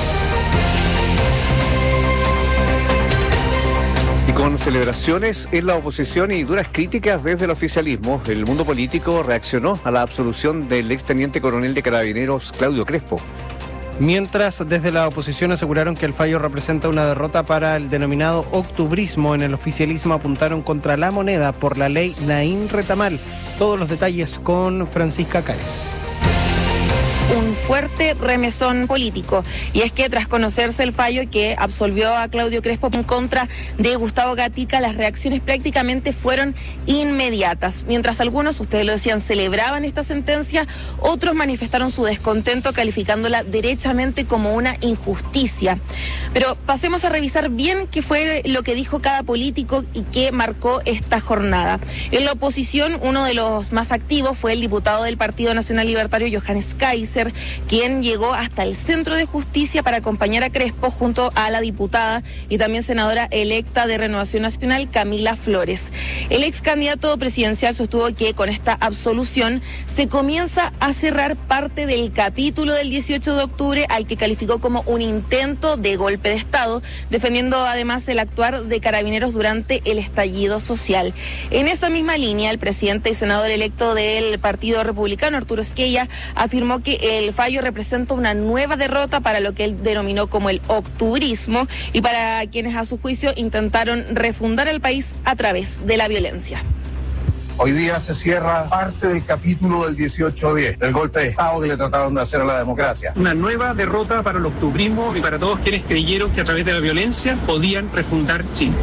Con celebraciones en la oposición y duras críticas desde el oficialismo, el mundo político reaccionó a la absolución del exteniente coronel de Carabineros Claudio Crespo. Mientras desde la oposición aseguraron que el fallo representa una derrota para el denominado octubrismo, en el oficialismo apuntaron contra la moneda por la ley Naín Retamal. Todos los detalles con Francisca Cáez. Un fuerte remesón político, y es que tras conocerse el fallo que absolvió a Claudio Crespo en contra de Gustavo Gatica, las reacciones prácticamente fueron inmediatas. Mientras algunos, ustedes lo decían, celebraban esta sentencia, otros manifestaron su descontento calificándola derechamente como una injusticia. Pero pasemos a revisar bien qué fue lo que dijo cada político y qué marcó esta jornada. En la oposición, uno de los más activos fue el diputado del Partido Nacional Libertario, Johannes Kaiser, quien llegó hasta el Centro de Justicia para acompañar a Crespo junto a la diputada y también senadora electa de Renovación Nacional, Camila Flores. El ex candidato presidencial sostuvo que con esta absolución se comienza a cerrar parte del capítulo del dieciocho de octubre al que calificó como un intento de golpe de Estado, defendiendo además el actuar de Carabineros durante el estallido social. En esa misma línea, el presidente y senador electo del Partido Republicano, Arturo Esquella, afirmó que el fallo representa una nueva derrota para lo que él denominó como el octubrismo y para quienes a su juicio intentaron refundar el país a través de la violencia. Hoy día se cierra parte del capítulo del dieciocho diez, del golpe de Estado que le trataron de hacer a la democracia. Una nueva derrota para el octubrismo y para todos quienes creyeron que a través de la violencia podían refundar Chile.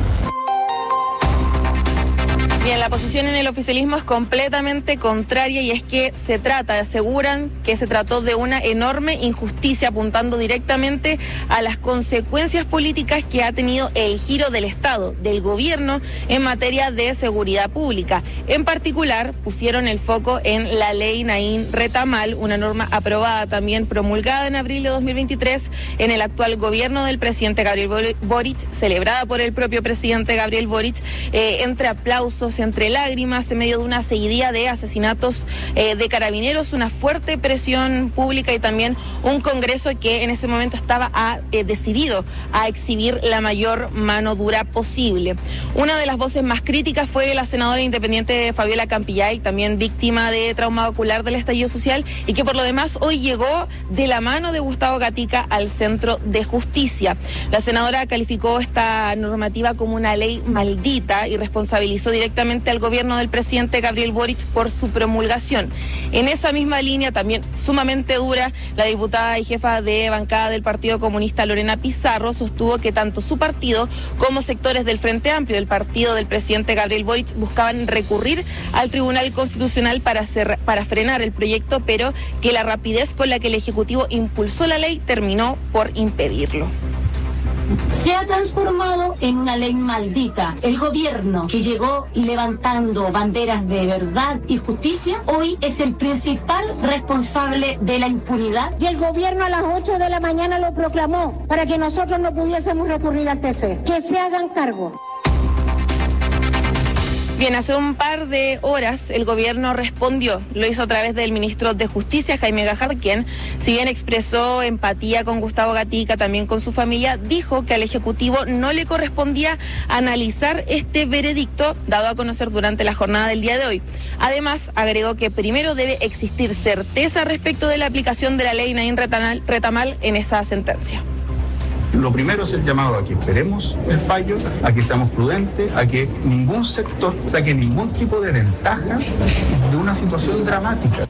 Bien, la posición en el oficialismo es completamente contraria y es que se trata, aseguran que se trató de una enorme injusticia apuntando directamente a las consecuencias políticas que ha tenido el giro del Estado, del gobierno en materia de seguridad pública. En particular, pusieron el foco en la ley Naín Retamal, una norma aprobada también promulgada en abril de dos mil veintitrés en el actual gobierno del presidente Gabriel Boric, celebrada por el propio presidente Gabriel Boric, eh, entre aplausos, entre lágrimas, en medio de una seguidilla de asesinatos eh, de carabineros, una fuerte presión pública y también un Congreso que en ese momento estaba a, eh, decidido a exhibir la mayor mano dura posible. Una de las voces más críticas fue la senadora independiente Fabiola Campillay, también víctima de trauma ocular del estallido social y que por lo demás hoy llegó de la mano de Gustavo Gatica al Centro de Justicia. La senadora calificó esta normativa como una ley maldita y responsabilizó directamente al gobierno del presidente Gabriel Boric por su promulgación. En esa misma línea, también sumamente dura, la diputada y jefa de bancada del Partido Comunista Lorena Pizarro sostuvo que tanto su partido como sectores del Frente Amplio del partido del presidente Gabriel Boric buscaban recurrir al Tribunal Constitucional para, hacer, para frenar el proyecto, pero que la rapidez con la que el Ejecutivo impulsó la ley terminó por impedirlo. Se ha transformado en una ley maldita. El gobierno que llegó levantando banderas de verdad y justicia, hoy es el principal responsable de la impunidad. Y el gobierno a las ocho de la mañana lo proclamó para que nosotros no pudiésemos recurrir al T C. Que se hagan cargo. Bien, hace un par de horas el gobierno respondió, lo hizo a través del ministro de Justicia, Jaime Gajardo, quien, si bien expresó empatía con Gustavo Gatica, también con su familia, dijo que al Ejecutivo no le correspondía analizar este veredicto dado a conocer durante la jornada del día de hoy. Además, agregó que primero debe existir certeza respecto de la aplicación de la ley Naín Retamal en esa sentencia. Lo primero es el llamado a que esperemos el fallo, a que seamos prudentes, a que ningún sector saque ningún tipo de ventaja de una situación dramática.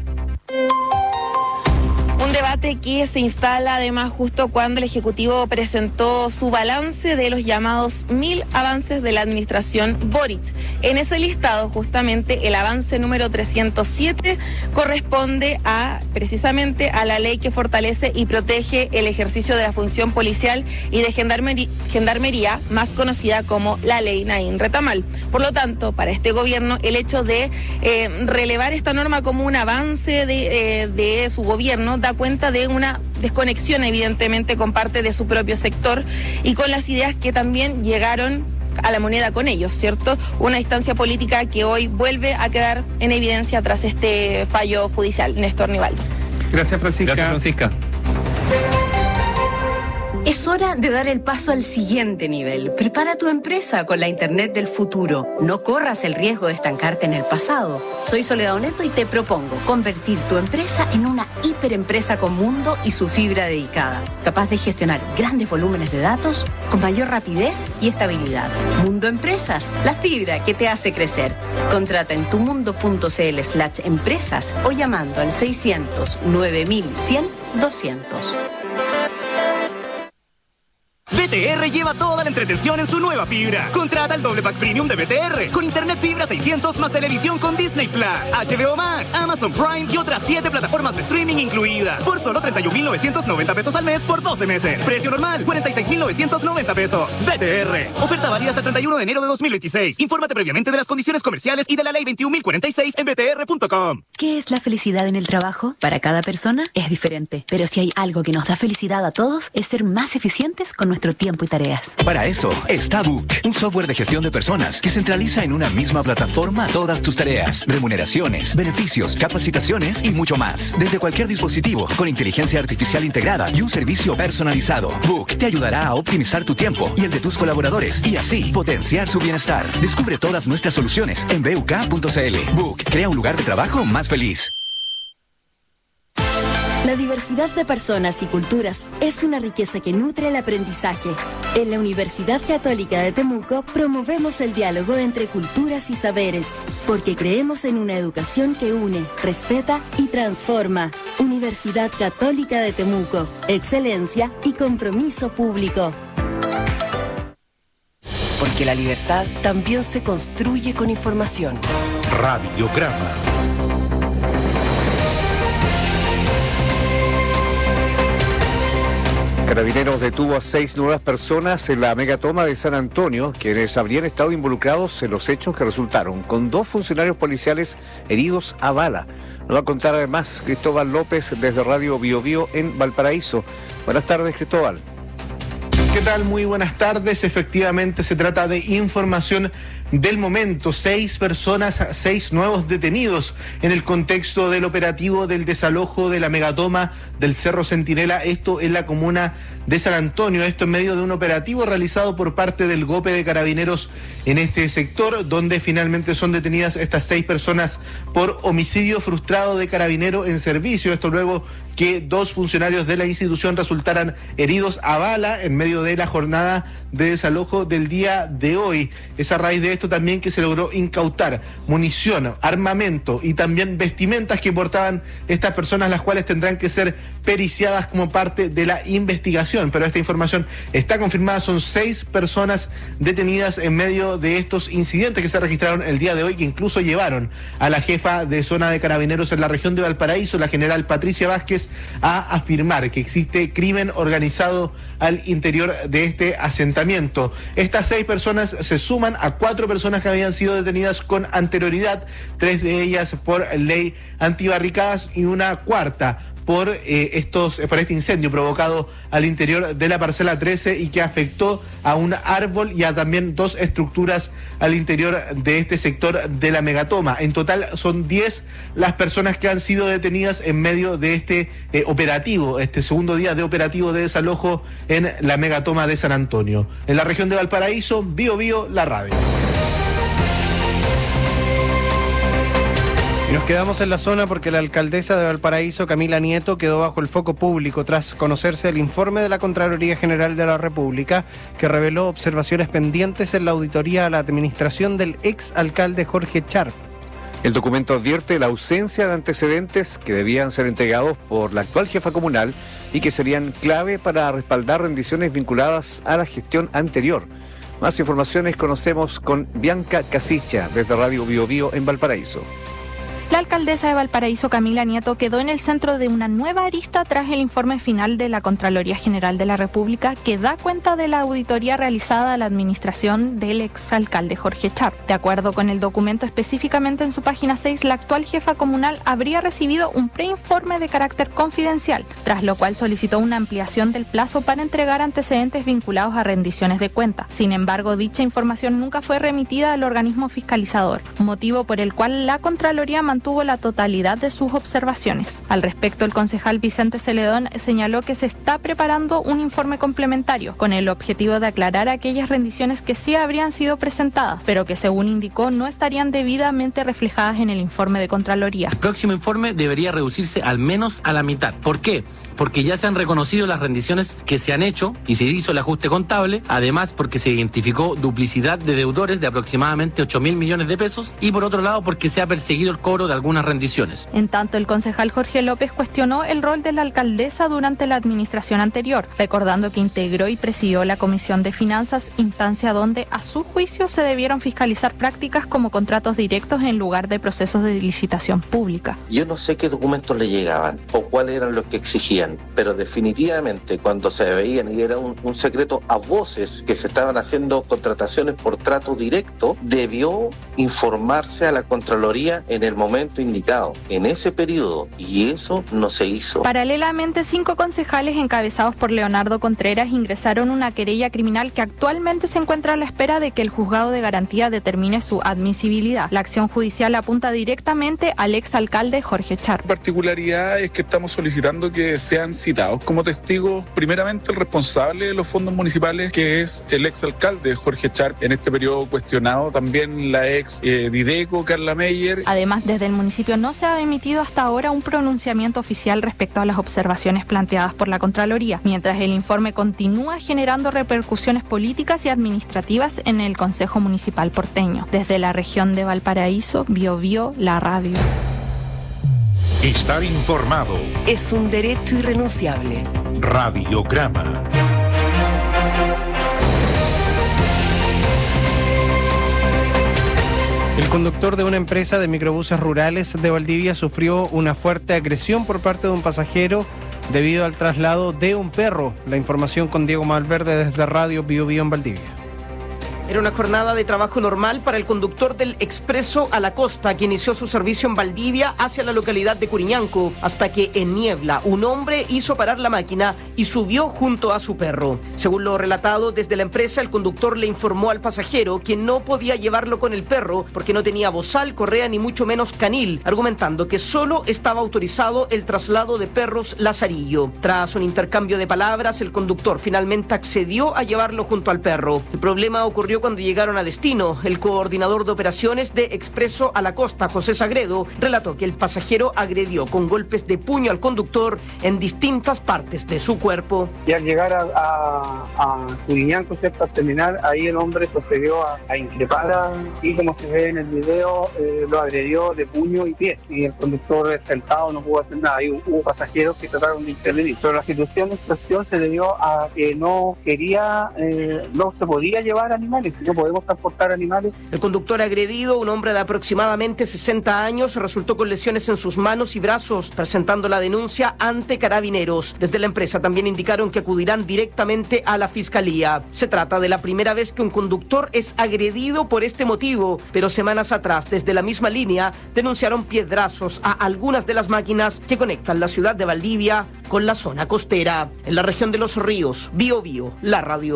Un debate que se instala además justo cuando el Ejecutivo presentó su balance de los llamados mil avances de la administración Boric. En ese listado, justamente el avance número trescientos siete corresponde a precisamente a la ley que fortalece y protege el ejercicio de la función policial y de gendarmería, gendarmería más conocida como la ley Naín Retamal. Por lo tanto, para este gobierno, el hecho de eh, relevar esta norma como un avance de, eh, de su gobierno da cuenta de una desconexión evidentemente con parte de su propio sector y con las ideas que también llegaron a la moneda con ellos, ¿cierto? Una instancia política que hoy vuelve a quedar en evidencia tras este fallo judicial. Néstor Nivaldo. Gracias, Francisca. Gracias, Francisca. Es hora de dar el paso al siguiente nivel. Prepara tu empresa con la Internet del futuro. No corras el riesgo de estancarte en el pasado. Soy Soledad Oneto y te propongo convertir tu empresa en una hiperempresa con Mundo y su fibra dedicada, capaz de gestionar grandes volúmenes de datos con mayor rapidez y estabilidad. Mundo Empresas, la fibra que te hace crecer. Contrata en tumundo.cl slash empresas o llamando al seiscientos nueve mil cien doscientos. B T R lleva toda la entretención en su nueva fibra. Contrata el doble pack premium de B T R con internet fibra seiscientos más televisión con Disney Plus, H B O Max, Amazon Prime y otras siete plataformas de streaming incluidas por solo treinta y un mil novecientos noventa pesos al mes por doce meses. Precio normal cuarenta y seis mil novecientos noventa pesos. B T R. Oferta válida hasta el treinta y uno de enero de dos mil veintiséis. Infórmate previamente de las condiciones comerciales y de la ley veintiún mil cuarenta y seis en b t r punto com. ¿Qué es la felicidad en el trabajo? Para cada persona es diferente, pero si hay algo que nos da felicidad a todos es ser más eficientes con nuestro tiempo y tareas. Para eso está Book, un software de gestión de personas que centraliza en una misma plataforma todas tus tareas, remuneraciones, beneficios, capacitaciones y mucho más. Desde cualquier dispositivo, con inteligencia artificial integrada y un servicio personalizado. Book te ayudará a optimizar tu tiempo y el de tus colaboradores y así potenciar su bienestar. Descubre todas nuestras soluciones en b u k punto c l. Book crea un lugar de trabajo más feliz. La diversidad de personas y culturas es una riqueza que nutre el aprendizaje. En la Universidad Católica de Temuco promovemos el diálogo entre culturas y saberes, porque creemos en una educación que une, respeta y transforma. Universidad Católica de Temuco, excelencia y compromiso público. Porque la libertad también se construye con información. Radiograma. Carabineros detuvo a seis nuevas personas en la megatoma de San Antonio, quienes habrían estado involucrados en los hechos que resultaron con dos funcionarios policiales heridos a bala. Nos va a contar además Cristóbal López desde Radio Bio Bio en Valparaíso. Buenas tardes, Cristóbal. ¿Qué tal? Muy buenas tardes. Efectivamente se trata de información del momento. Seis personas, seis nuevos detenidos en el contexto del operativo del desalojo de la megatoma del Cerro Centinela, esto en la comuna de San Antonio, esto en medio de un operativo realizado por parte del GOPE de Carabineros en este sector, donde finalmente son detenidas estas seis personas por homicidio frustrado de carabinero en servicio, esto luego que dos funcionarios de la institución resultaran heridos a bala en medio de la jornada de desalojo del día de hoy. Es a raíz de esto también que se logró incautar munición, armamento y también vestimentas que portaban estas personas, las cuales tendrán que ser periciadas como parte de la investigación, pero esta información está confirmada. Son seis personas detenidas en medio de estos incidentes que se registraron el día de hoy, que incluso llevaron a la jefa de zona de Carabineros en la región de Valparaíso, la general Patricia Vázquez, a afirmar que existe crimen organizado al interior de este asentamiento. Estas seis personas se suman a cuatro personas que habían sido detenidas con anterioridad, tres de ellas por ley antibarricadas y una cuarta por eh, estos por este incendio provocado al interior de la parcela trece y que afectó a un árbol y a también dos estructuras al interior de este sector de la megatoma. En total son diez las personas que han sido detenidas en medio de este eh, operativo, este segundo día de operativo de desalojo en la megatoma de San Antonio. En la región de Valparaíso, Bio Bio, la radio. Y nos quedamos en la zona porque la alcaldesa de Valparaíso, Camila Nieto, quedó bajo el foco público tras conocerse el informe de la Contraloría General de la República, que reveló observaciones pendientes en la auditoría a la administración del ex alcalde Jorge Char. El documento advierte la ausencia de antecedentes que debían ser entregados por la actual jefa comunal y que serían clave para respaldar rendiciones vinculadas a la gestión anterior. Más informaciones conocemos con Bianca Casicha desde Radio Bio Bio en Valparaíso. La alcaldesa de Valparaíso, Camila Nieto, quedó en el centro de una nueva arista tras el informe final de la Contraloría General de la República, que da cuenta de la auditoría realizada a la administración del exalcalde Jorge Char. De acuerdo con el documento, específicamente en su página seis, la actual jefa comunal habría recibido un preinforme de carácter confidencial, tras lo cual solicitó una ampliación del plazo para entregar antecedentes vinculados a rendiciones de cuenta. Sin embargo, dicha información nunca fue remitida al organismo fiscalizador, motivo por el cual la Contraloría mantuvo tuvo la totalidad de sus observaciones. Al respecto, el concejal Vicente Celedón señaló que se está preparando un informe complementario con el objetivo de aclarar aquellas rendiciones que sí habrían sido presentadas, pero que según indicó no estarían debidamente reflejadas en el informe de Contraloría. El próximo informe debería reducirse al menos a la mitad. ¿Por qué? Porque ya se han reconocido las rendiciones que se han hecho y se hizo el ajuste contable, además porque se identificó duplicidad de deudores de aproximadamente ocho mil millones de pesos y por otro lado porque se ha perseguido el cobro de de algunas rendiciones. En tanto, el concejal Jorge López cuestionó el rol de la alcaldesa durante la administración anterior, recordando que integró y presidió la Comisión de Finanzas, instancia donde, a su juicio, se debieron fiscalizar prácticas como contratos directos en lugar de procesos de licitación pública. Yo no sé qué documentos le llegaban o cuáles eran los que exigían, pero definitivamente cuando se veían y era un, un secreto a voces que se estaban haciendo contrataciones por trato directo, debió informarse a la Contraloría en el momento indicado, en ese periodo, y eso no se hizo. Paralelamente, cinco concejales encabezados por Leonardo Contreras ingresaron una querella criminal que actualmente se encuentra a la espera de que el juzgado de garantía determine su admisibilidad. La acción judicial apunta directamente al exalcalde Jorge Char. La particularidad es que estamos solicitando que sean citados como testigos primeramente el responsable de los fondos municipales, que es el exalcalde Jorge Char, en este periodo cuestionado también la ex eh, Dideco, Carla Meyer. Además, desde el municipio no se ha emitido hasta ahora un pronunciamiento oficial respecto a las observaciones planteadas por la Contraloría, mientras el informe continúa generando repercusiones políticas y administrativas en el Consejo Municipal porteño. Desde la región de Valparaíso, Biobío, la radio. Estar informado es un derecho irrenunciable. Radiograma. El conductor de una empresa de microbuses rurales de Valdivia sufrió una fuerte agresión por parte de un pasajero debido al traslado de un perro. La información con Diego Malverde desde Radio Bio Bio en Valdivia. Era una jornada de trabajo normal para el conductor del Expreso a la Costa, que inició su servicio en Valdivia hacia la localidad de Curiñanco, hasta que en Niebla un hombre hizo parar la máquina y subió junto a su perro. Según lo relatado desde la empresa, el conductor le informó al pasajero que no podía llevarlo con el perro porque no tenía bozal, correa ni mucho menos canil, argumentando que solo estaba autorizado el traslado de perros Lazarillo. Tras un intercambio de palabras, el conductor finalmente accedió a llevarlo junto al perro. El problema ocurrió cuando llegaron a destino. El coordinador de operaciones de Expreso a la Costa, José Sagredo, relató que el pasajero agredió con golpes de puño al conductor en distintas partes de su cuerpo. Y al llegar a, a, a Curiñanco, ¿cierto? Al terminar, ahí el hombre procedió a, a increpar a, y como se ve en el video, eh, lo agredió de puño y pie. Y el conductor sentado no pudo hacer nada. Ahí hubo, hubo pasajeros que trataron de intervenir. Pero la situación en cuestión se debió a que no quería, eh, no se podía llevar animales. No podemos transportar animales. El conductor agredido, un hombre de aproximadamente sesenta años, resultó con lesiones en sus manos y brazos, presentando la denuncia ante Carabineros. Desde la empresa también indicaron que acudirán directamente a la Fiscalía. Se trata de la primera vez que un conductor es agredido por este motivo, pero semanas atrás, desde la misma línea, denunciaron piedrazos a algunas de las máquinas que conectan la ciudad de Valdivia con la zona costera. En la región de Los Ríos, Bio Bio, la radio.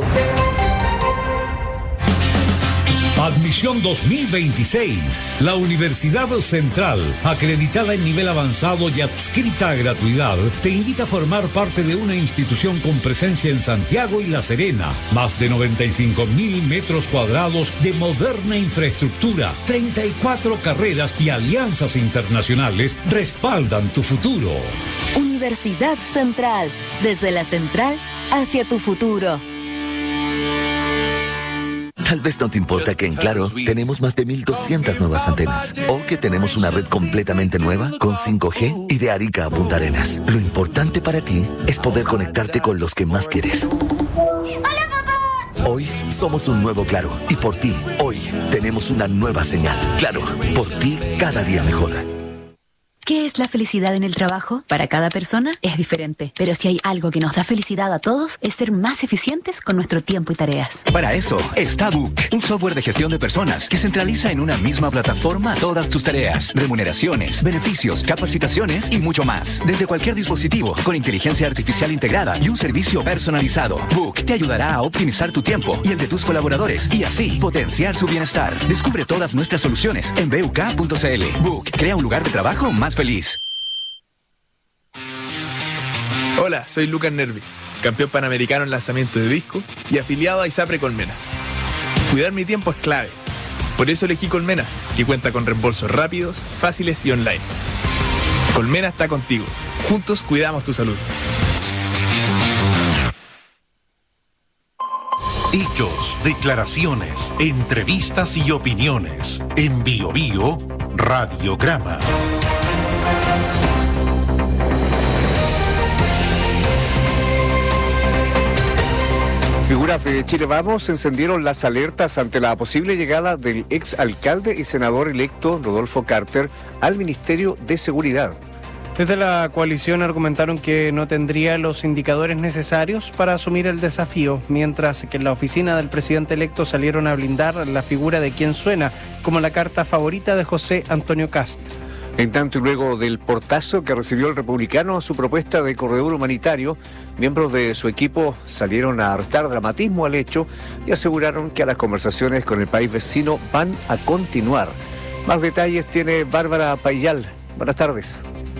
Admisión dos mil veintiséis. La Universidad Central, acreditada en nivel avanzado y adscrita a gratuidad, te invita a formar parte de una institución con presencia en Santiago y La Serena. Más de noventa y cinco mil metros cuadrados de moderna infraestructura, treinta y cuatro carreras y alianzas internacionales respaldan tu futuro. Universidad Central, desde la central hacia tu futuro. Tal vez no te importa que en Claro tenemos más de mil doscientas nuevas antenas o que tenemos una red completamente nueva con cinco G y de Arica a Punta Arenas. Lo importante para ti es poder conectarte con los que más quieres. ¡Hola, papá! Hoy somos un nuevo Claro y por ti, hoy tenemos una nueva señal. Claro, por ti cada día mejor. ¿Qué es la felicidad en el trabajo? Para cada persona es diferente, pero si hay algo que nos da felicidad a todos es ser más eficientes con nuestro tiempo y tareas. Para eso está Book, un software de gestión de personas que centraliza en una misma plataforma todas tus tareas, remuneraciones, beneficios, capacitaciones y mucho más. Desde cualquier dispositivo, con inteligencia artificial integrada y un servicio personalizado. Book te ayudará a optimizar tu tiempo y el de tus colaboradores y así potenciar su bienestar. Descubre todas nuestras soluciones en b u k punto c l. Book crea un lugar de trabajo más feliz. Hola, soy Lucas Nervi, campeón panamericano en lanzamiento de disco y afiliado a ISAPRE Colmena. Cuidar mi tiempo es clave. Por eso elegí Colmena, que cuenta con reembolsos rápidos, fáciles y online. Colmena está contigo. Juntos cuidamos tu salud. Hechos, declaraciones, entrevistas y opiniones. En Bio Bio, Radiograma. Figuras de Chile Vamos encendieron las alertas ante la posible llegada del ex alcalde y senador electo Rodolfo Carter al Ministerio de Seguridad. Desde la coalición argumentaron que no tendría los indicadores necesarios para asumir el desafío, mientras que en la oficina del presidente electo salieron a blindar la figura de quien suena como la carta favorita de José Antonio Kast. En tanto y luego del portazo que recibió el republicano a su propuesta de corredor humanitario, miembros de su equipo salieron a restar dramatismo al hecho y aseguraron que las conversaciones con el país vecino van a continuar. Más detalles tiene Bárbara Payal. Buenas tardes.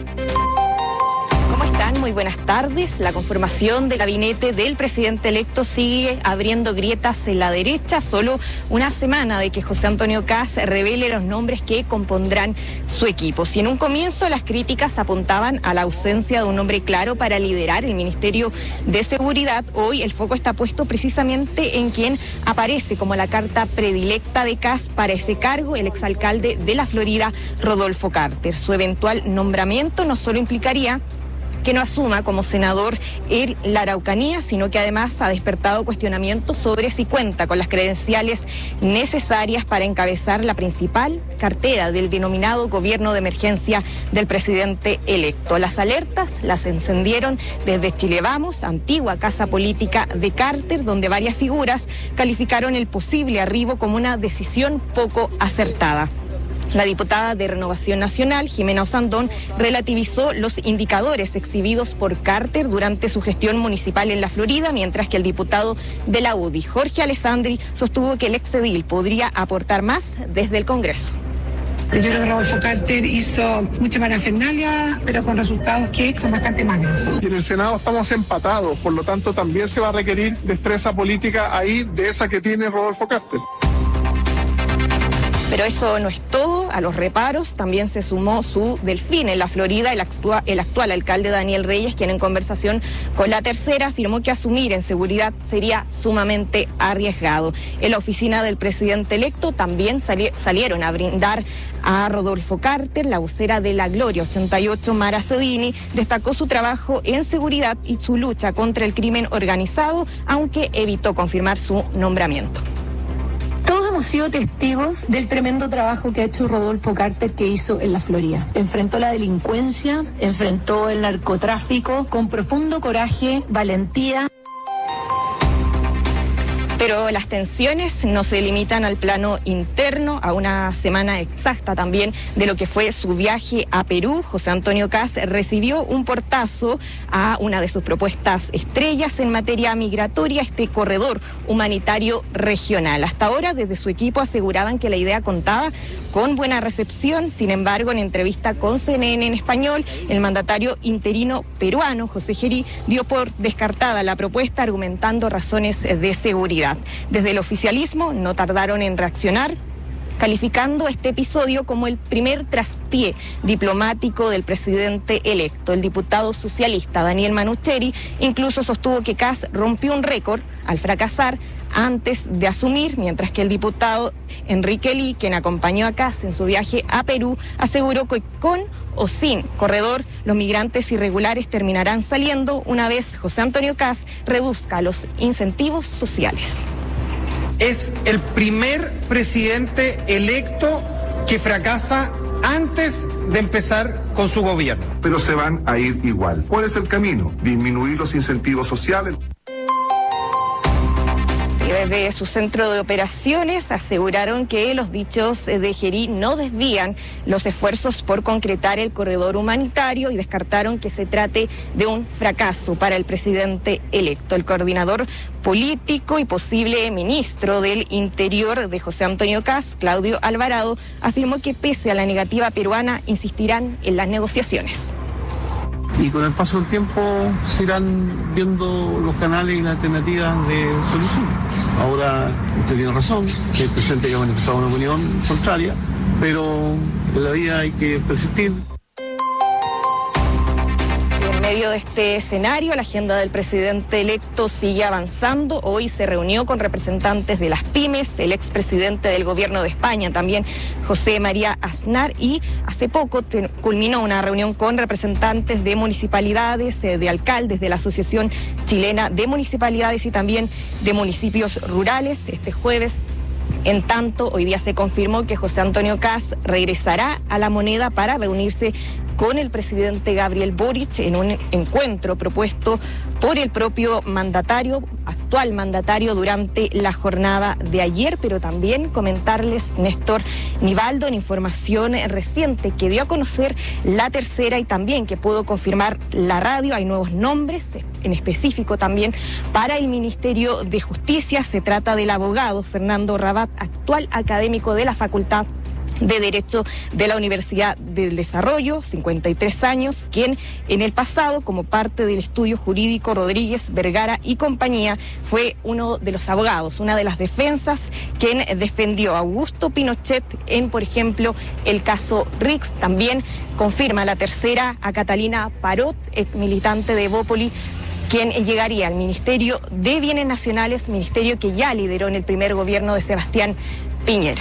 Muy buenas tardes. La conformación del gabinete del presidente electo sigue abriendo grietas en la derecha, solo una semana de que José Antonio Kast revele los nombres que compondrán su equipo. Si en un comienzo las críticas apuntaban a la ausencia de un nombre claro para liderar el Ministerio de Seguridad, hoy el foco está puesto precisamente en quien aparece como la carta predilecta de Kast para ese cargo, el exalcalde de la Florida, Rodolfo Carter. Su eventual nombramiento no solo implicaría que no asuma como senador en la Araucanía, sino que además ha despertado cuestionamientos sobre si cuenta con las credenciales necesarias para encabezar la principal cartera del denominado gobierno de emergencia del presidente electo. Las alertas las encendieron desde Chile Vamos, antigua casa política de Carter, donde varias figuras calificaron el posible arribo como una decisión poco acertada. La diputada de Renovación Nacional, Jimena Osandón, relativizó los indicadores exhibidos por Carter durante su gestión municipal en la Florida, mientras que el diputado de la U D I, Jorge Alessandri, sostuvo que el exedil podría aportar más desde el Congreso. Yo creo que Rodolfo Carter hizo mucha parafernalia, pero con resultados que son bastante magros. Y en el Senado estamos empatados, por lo tanto también se va a requerir destreza política ahí de esa que tiene Rodolfo Carter. Pero eso no es todo. A los reparos también se sumó su delfín en la Florida, el, actua, el actual alcalde Daniel Reyes, quien en conversación con La Tercera afirmó que asumir en seguridad sería sumamente arriesgado. En la oficina del presidente electo también sali, salieron a brindar a Rodolfo Carter. La vocera de La Gloria ochenta y ocho, Mara Cedini, destacó su trabajo en seguridad y su lucha contra el crimen organizado, aunque evitó confirmar su nombramiento. Todos hemos sido testigos del tremendo trabajo que ha hecho Rodolfo Carter, que hizo en la Florida. Enfrentó la delincuencia, enfrentó el narcotráfico con profundo coraje, valentía. Pero las tensiones no se limitan al plano interno. A una semana exacta también de lo que fue su viaje a Perú, José Antonio Kast recibió un portazo a una de sus propuestas estrellas en materia migratoria, este corredor humanitario regional. Hasta ahora, desde su equipo aseguraban que la idea contaba con buena recepción. Sin embargo, en entrevista con C N N en español, el mandatario interino peruano, José Gerí, dio por descartada la propuesta, argumentando razones de seguridad. Desde el oficialismo no tardaron en reaccionar, calificando este episodio como el primer traspié diplomático del presidente electo. El diputado socialista Daniel Manucheri incluso sostuvo que Kast rompió un récord al fracasar antes de asumir, mientras que el diputado Enrique Lee, quien acompañó a Kast en su viaje a Perú, aseguró que con o sin corredor, los migrantes irregulares terminarán saliendo una vez José Antonio Kast reduzca los incentivos sociales. Es el primer presidente electo que fracasa antes de empezar con su gobierno. Pero se van a ir igual. ¿Cuál es el camino? Disminuir los incentivos sociales. Desde su centro de operaciones aseguraron que los dichos de Gerí no desvían los esfuerzos por concretar el corredor humanitario y descartaron que se trate de un fracaso para el presidente electo. El coordinador político y posible ministro del Interior de José Antonio Kast, Claudio Alvarado, afirmó que pese a la negativa peruana insistirán en las negociaciones. Y con el paso del tiempo se irán viendo los canales y las alternativas de solución. Ahora usted tiene razón, que el presidente ha manifestado una opinión contraria, pero en la vida hay que persistir. En medio de este escenario, la agenda del presidente electo sigue avanzando. Hoy se reunió con representantes de las pymes, el expresidente del gobierno de España, también José María Aznar, y hace poco te, culminó una reunión con representantes de municipalidades, eh, de alcaldes de la Asociación Chilena de Municipalidades y también de municipios rurales. Este jueves, en tanto, hoy día se confirmó que José Antonio Kast regresará a La Moneda para reunirse con el presidente Gabriel Boric en un encuentro propuesto por el propio mandatario, actual mandatario, durante la jornada de ayer. Pero también comentarles, Néstor Nivaldo, en información reciente que dio a conocer La Tercera y también que pudo confirmar la radio, hay nuevos nombres, en específico también para el Ministerio de Justicia. Se trata del abogado Fernando Rabat, actual académico de la Facultad de Derecho de la Universidad del Desarrollo, cincuenta y tres años, quien en el pasado, como parte del estudio jurídico Rodríguez, Vergara y compañía, fue uno de los abogados, una de las defensas, quien defendió a Augusto Pinochet en, por ejemplo, el caso Rix. También confirma La Tercera a Catalina Parot, ex militante de Evópoli, quien llegaría al Ministerio de Bienes Nacionales, ministerio que ya lideró en el primer gobierno de Sebastián Piñera.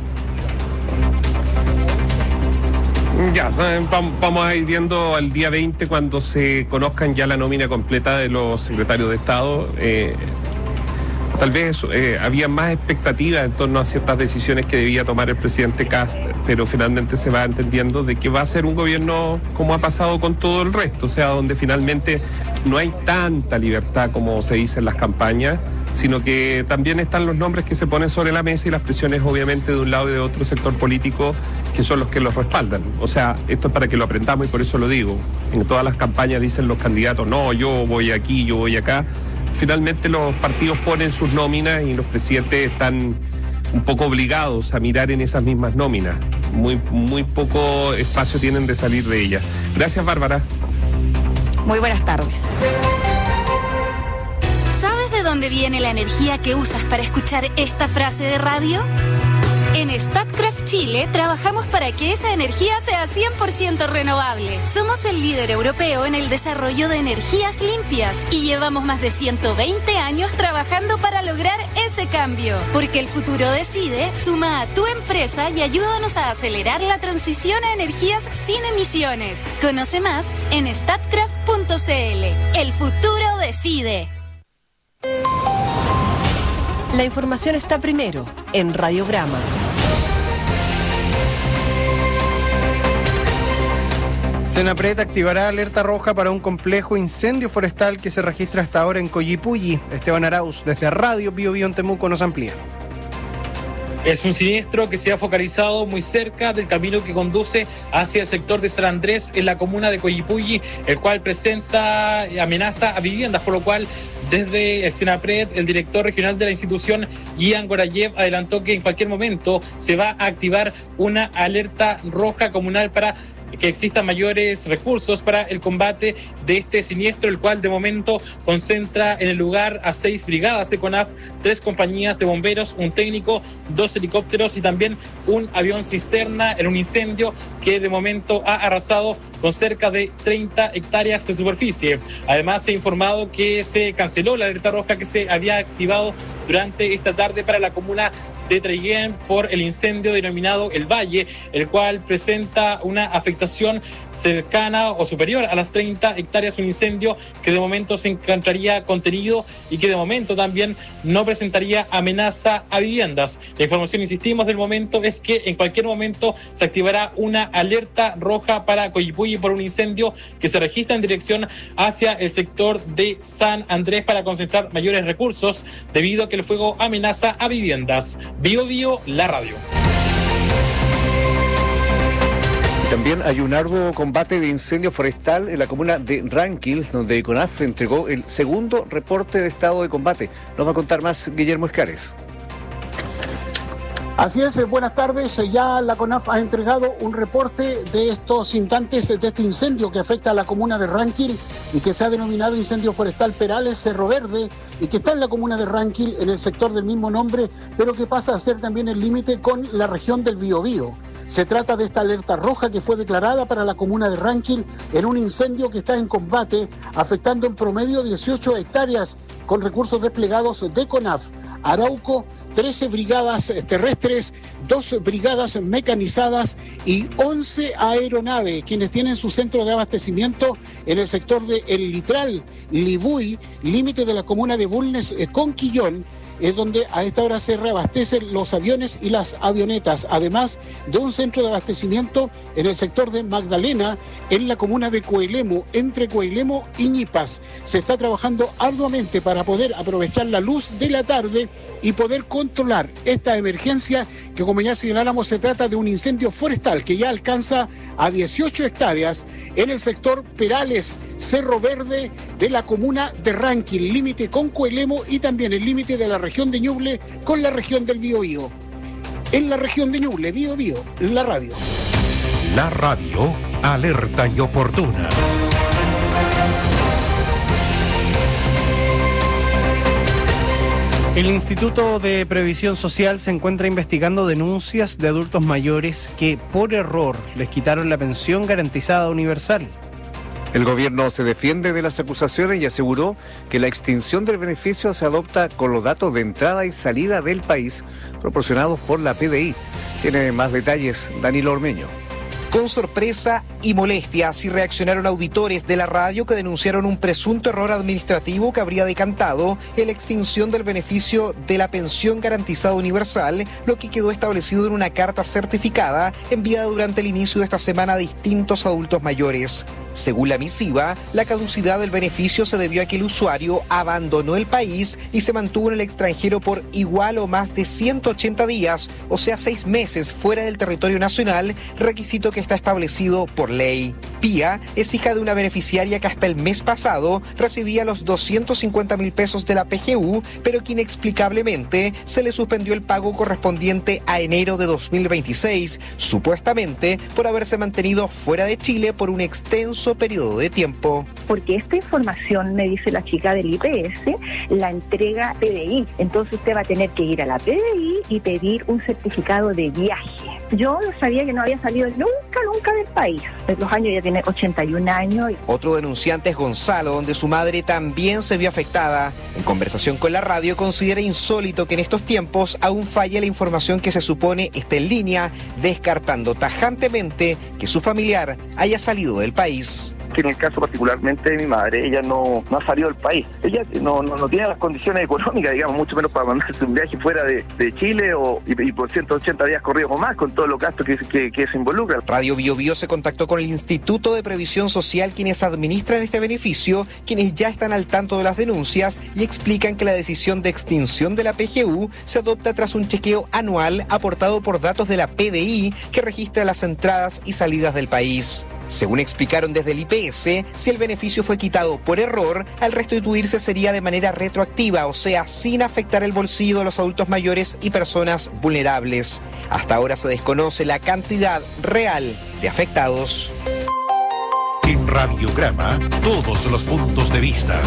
Ya, vamos a ir viendo al día veinte cuando se conozcan ya la nómina completa de los secretarios de Estado. Eh, tal vez eh, había más expectativas en torno a ciertas decisiones que debía tomar el presidente Kast, pero finalmente se va entendiendo de que va a ser un gobierno como ha pasado con todo el resto, o sea, donde finalmente no hay tanta libertad como se dice en las campañas, sino que también están los nombres que se ponen sobre la mesa y las presiones obviamente de un lado y de otro sector político que son los que los respaldan. O sea, esto es para que lo aprendamos y por eso lo digo. En todas las campañas dicen los candidatos, no, yo voy aquí, yo voy acá. Finalmente los partidos ponen sus nóminas y los presidentes están un poco obligados a mirar en esas mismas nóminas. Muy, muy poco espacio tienen de salir de ellas. Gracias, Bárbara. Muy buenas tardes. ¿Sabes de dónde viene la energía que usas para escuchar esta frase de radio? En Statkraft Chile trabajamos para que esa energía sea cien por ciento renovable. Somos el líder europeo en el desarrollo de energías limpias y llevamos más de ciento veinte años trabajando para lograr ese cambio. Porque el futuro decide, suma a tu empresa y ayúdanos a acelerar la transición a energías sin emisiones. Conoce más en statkraft punto c l. El futuro decide. La información está primero en Radiograma. Senapred activará alerta roja para un complejo incendio forestal que se registra hasta ahora en Coyipulli. Esteban Arauz, desde Radio Bio Bio en Temuco, nos amplía. Es un siniestro que se ha focalizado muy cerca del camino que conduce hacia el sector de San Andrés en la comuna de Coyipulli, el cual presenta amenaza a viviendas, por lo cual desde el Senapred, el director regional de la institución, Ian Gorayev, adelantó que en cualquier momento se va a activar una alerta roja comunal para que existan mayores recursos para el combate de este siniestro, el cual de momento concentra en el lugar a seis brigadas de CONAF, tres compañías de bomberos, un técnico, dos helicópteros y también un avión cisterna en un incendio que de momento ha arrasado con cerca de treinta hectáreas de superficie. Además, se ha informado que se canceló la alerta roja que se había activado durante esta tarde para la comuna de Traiguén por el incendio denominado El Valle, el cual presenta una afectación cercana o superior a las treinta hectáreas, un incendio que de momento se encontraría contenido y que de momento también no presentaría amenaza a viviendas. La información, insistimos, del momento es que en cualquier momento se activará una alerta roja para Coyipulli por un incendio que se registra en dirección hacia el sector de San Andrés para concentrar mayores recursos debido a que el fuego amenaza a viviendas. Bio Bio, la radio. También hay un arduo combate de incendio forestal en la comuna de Ranquil, donde CONAF entregó el segundo reporte de estado de combate. Nos va a contar más Guillermo Escares. Así es, buenas tardes. Ya la CONAF ha entregado un reporte de estos instantes de este incendio que afecta a la comuna de Ranquil y que se ha denominado incendio forestal Perales Cerro Verde y que está en la comuna de Ranquil, en el sector del mismo nombre, pero que pasa a ser también el límite con la región del Biobío. Se trata de esta alerta roja que fue declarada para la comuna de Ranquil en un incendio que está en combate, afectando en promedio dieciocho hectáreas con recursos desplegados de CONAF, Arauco, trece brigadas terrestres, dos brigadas mecanizadas y once aeronaves, quienes tienen su centro de abastecimiento en el sector de El Litral, Libuy, límite de la comuna de Bulnes eh, con Quillón, es donde a esta hora se reabastecen los aviones y las avionetas, además de un centro de abastecimiento en el sector de Magdalena, en la comuna de Coelemo, entre Coelemo y Ñipas. Se está trabajando arduamente para poder aprovechar la luz de la tarde y poder controlar esta emergencia que, como ya señaláramos, se trata de un incendio forestal que ya alcanza a dieciocho hectáreas en el sector Perales, Cerro Verde de la comuna de Ranquil, límite con Coelemo y también el límite de la región de Ñuble con la región del Biobío. En la región de Ñuble, Biobío, la radio. La radio, alerta y oportuna. El Instituto de Previsión Social se encuentra investigando denuncias de adultos mayores que por error les quitaron la pensión garantizada universal. El gobierno se defiende de las acusaciones y aseguró que la extinción del beneficio se adopta con los datos de entrada y salida del país proporcionados por la P D I. Tiene más detalles Danilo Ormeño. Con sorpresa y molestia, así reaccionaron auditores de la radio que denunciaron un presunto error administrativo que habría decantado en la extinción del beneficio de la pensión garantizada universal, lo que quedó establecido en una carta certificada enviada durante el inicio de esta semana a distintos adultos mayores. Según la misiva, la caducidad del beneficio se debió a que el usuario abandonó el país y se mantuvo en el extranjero por igual o más de ciento ochenta días, o sea, seis meses fuera del territorio nacional, requisito que está establecido por ley. Pía es hija de una beneficiaria que hasta el mes pasado recibía los doscientos cincuenta mil pesos de la P G U, pero que inexplicablemente se le suspendió el pago correspondiente a enero de dos mil veintiséis, supuestamente por haberse mantenido fuera de Chile por un extenso periodo de tiempo. Porque esta información, me dice la chica del I P S, la entrega P D I. Entonces usted va a tener que ir a la P D I y pedir un certificado de viaje. Yo no sabía que no había salido nunca, nunca del país. En los años ya tiene ochenta y un años. Otro denunciante es Gonzalo, donde su madre también se vio afectada. En conversación con la radio, considera insólito que en estos tiempos aún falle la información que se supone está en línea, descartando tajantemente que su familiar haya salido del país. Que en el caso particularmente de mi madre, ella no, no ha salido del país. Ella no, no, no tiene las condiciones económicas, digamos, mucho menos para mandarse un viaje fuera de, de Chile o, y, y por ciento ochenta días corridos o más, con todos los gastos que, que, que se involucran. Radio Bio Bio se contactó con el Instituto de Previsión Social, quienes administran este beneficio, quienes ya están al tanto de las denuncias y explican que la decisión de extinción de la P G U se adopta tras un chequeo anual aportado por datos de la P D I que registra las entradas y salidas del país. Según explicaron desde el I P S, si el beneficio fue quitado por error, al restituirse sería de manera retroactiva, o sea, sin afectar el bolsillo de los adultos mayores y personas vulnerables. Hasta ahora se desconoce la cantidad real de afectados. En Radiograma, todos los puntos de vista.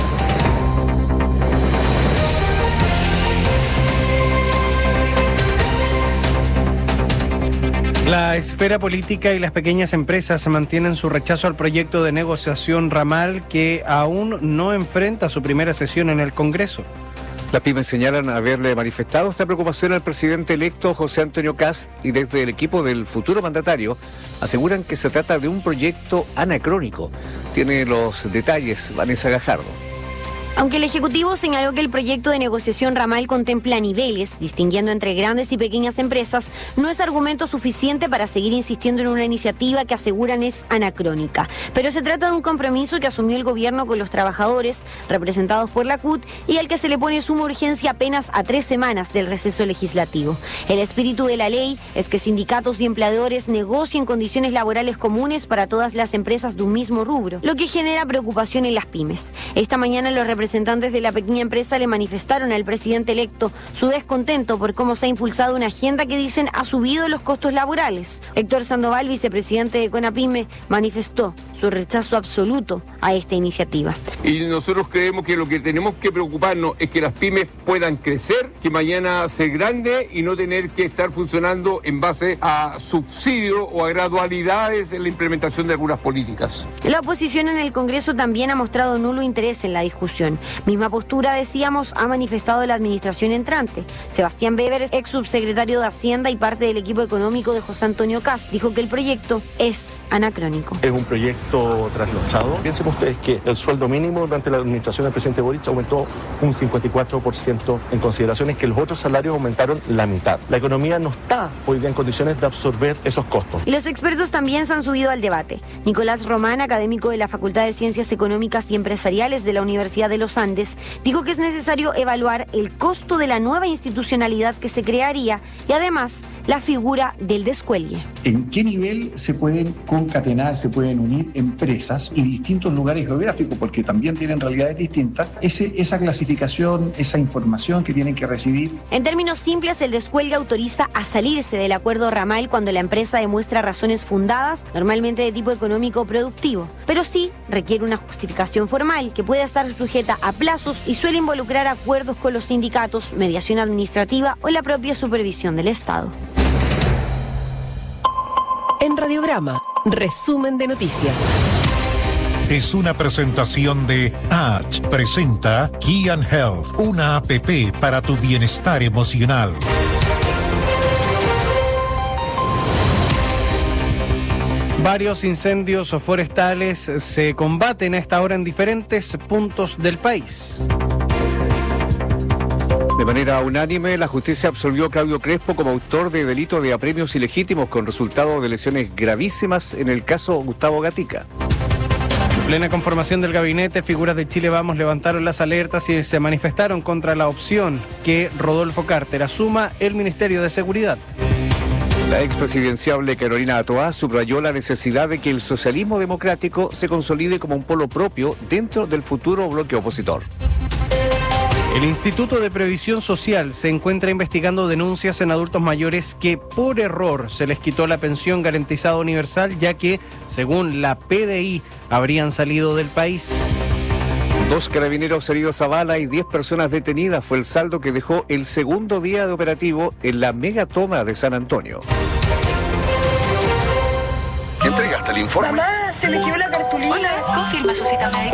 La esfera política y las pequeñas empresas mantienen su rechazo al proyecto de negociación ramal que aún no enfrenta su primera sesión en el Congreso. Las pymes señalan haberle manifestado esta preocupación al presidente electo José Antonio Kast y desde el equipo del futuro mandatario aseguran que se trata de un proyecto anacrónico. Tiene los detalles Vanessa Gajardo. Aunque el Ejecutivo señaló que el proyecto de negociación ramal contempla niveles, distinguiendo entre grandes y pequeñas empresas, no es argumento suficiente para seguir insistiendo en una iniciativa que aseguran es anacrónica. Pero se trata de un compromiso que asumió el gobierno con los trabajadores, representados por la C U T, y al que se le pone suma urgencia apenas a tres semanas del receso legislativo. El espíritu de la ley es que sindicatos y empleadores negocien condiciones laborales comunes para todas las empresas de un mismo rubro, lo que genera preocupación en las pymes. Esta mañana los representantes representantes de la pequeña empresa le manifestaron al presidente electo su descontento por cómo se ha impulsado una agenda que dicen ha subido los costos laborales. Héctor Sandoval, vicepresidente de CONAPYME, manifestó su rechazo absoluto a esta iniciativa. Y nosotros creemos que lo que tenemos que preocuparnos es que las pymes puedan crecer, que mañana ser grande y no tener que estar funcionando en base a subsidios o a gradualidades en la implementación de algunas políticas. La oposición en el Congreso también ha mostrado nulo interés en la discusión. Misma postura, decíamos, ha manifestado la administración entrante. Sebastián Weber, ex subsecretario de Hacienda y parte del equipo económico de José Antonio Kast, dijo que el proyecto es anacrónico. Es un proyecto trasnochado. Piensen ustedes que el sueldo mínimo durante la administración del presidente Boric aumentó un cincuenta y cuatro por ciento, en consideración es que los otros salarios aumentaron la mitad. La economía no está hoy día en condiciones de absorber esos costos. Y los expertos también se han subido al debate. Nicolás Román, académico de la Facultad de Ciencias Económicas y Empresariales de la Universidad de los Andes, dijo que es necesario evaluar el costo de la nueva institucionalidad que se crearía y además la figura del descuelgue. ¿En qué nivel se pueden concatenar, se pueden unir empresas y distintos lugares geográficos? Porque también tienen realidades distintas. Ese, esa clasificación, esa información que tienen que recibir. En términos simples, el descuelgue autoriza a salirse del acuerdo ramal cuando la empresa demuestra razones fundadas, normalmente de tipo económico o productivo. Pero sí requiere una justificación formal que puede estar sujeta a plazos y suele involucrar acuerdos con los sindicatos, mediación administrativa o la propia supervisión del Estado. En Radiograma, resumen de noticias. Es una presentación de H. Presenta Key and Health, una app para tu bienestar emocional. Varios incendios forestales se combaten a esta hora en diferentes puntos del país. De manera unánime, la justicia absolvió a Claudio Crespo como autor de delito de apremios ilegítimos con resultado de lesiones gravísimas en el caso Gustavo Gatica. En plena conformación del gabinete, figuras de Chile Vamos levantaron las alertas y se manifestaron contra la opción que Rodolfo Carter asuma el Ministerio de Seguridad. La expresidenciable Carolina Toá subrayó la necesidad de que el socialismo democrático se consolide como un polo propio dentro del futuro bloque opositor. El Instituto de Previsión Social se encuentra investigando denuncias en adultos mayores que por error se les quitó la pensión garantizada universal, ya que, según la P D I, habrían salido del país. Dos carabineros heridos a bala y diez personas detenidas fue el saldo que dejó el segundo día de operativo en la megatoma de San Antonio. ¿Entregaste el informe? Mamá, se le quedó la cartulina. Hola, confirma su cita médica.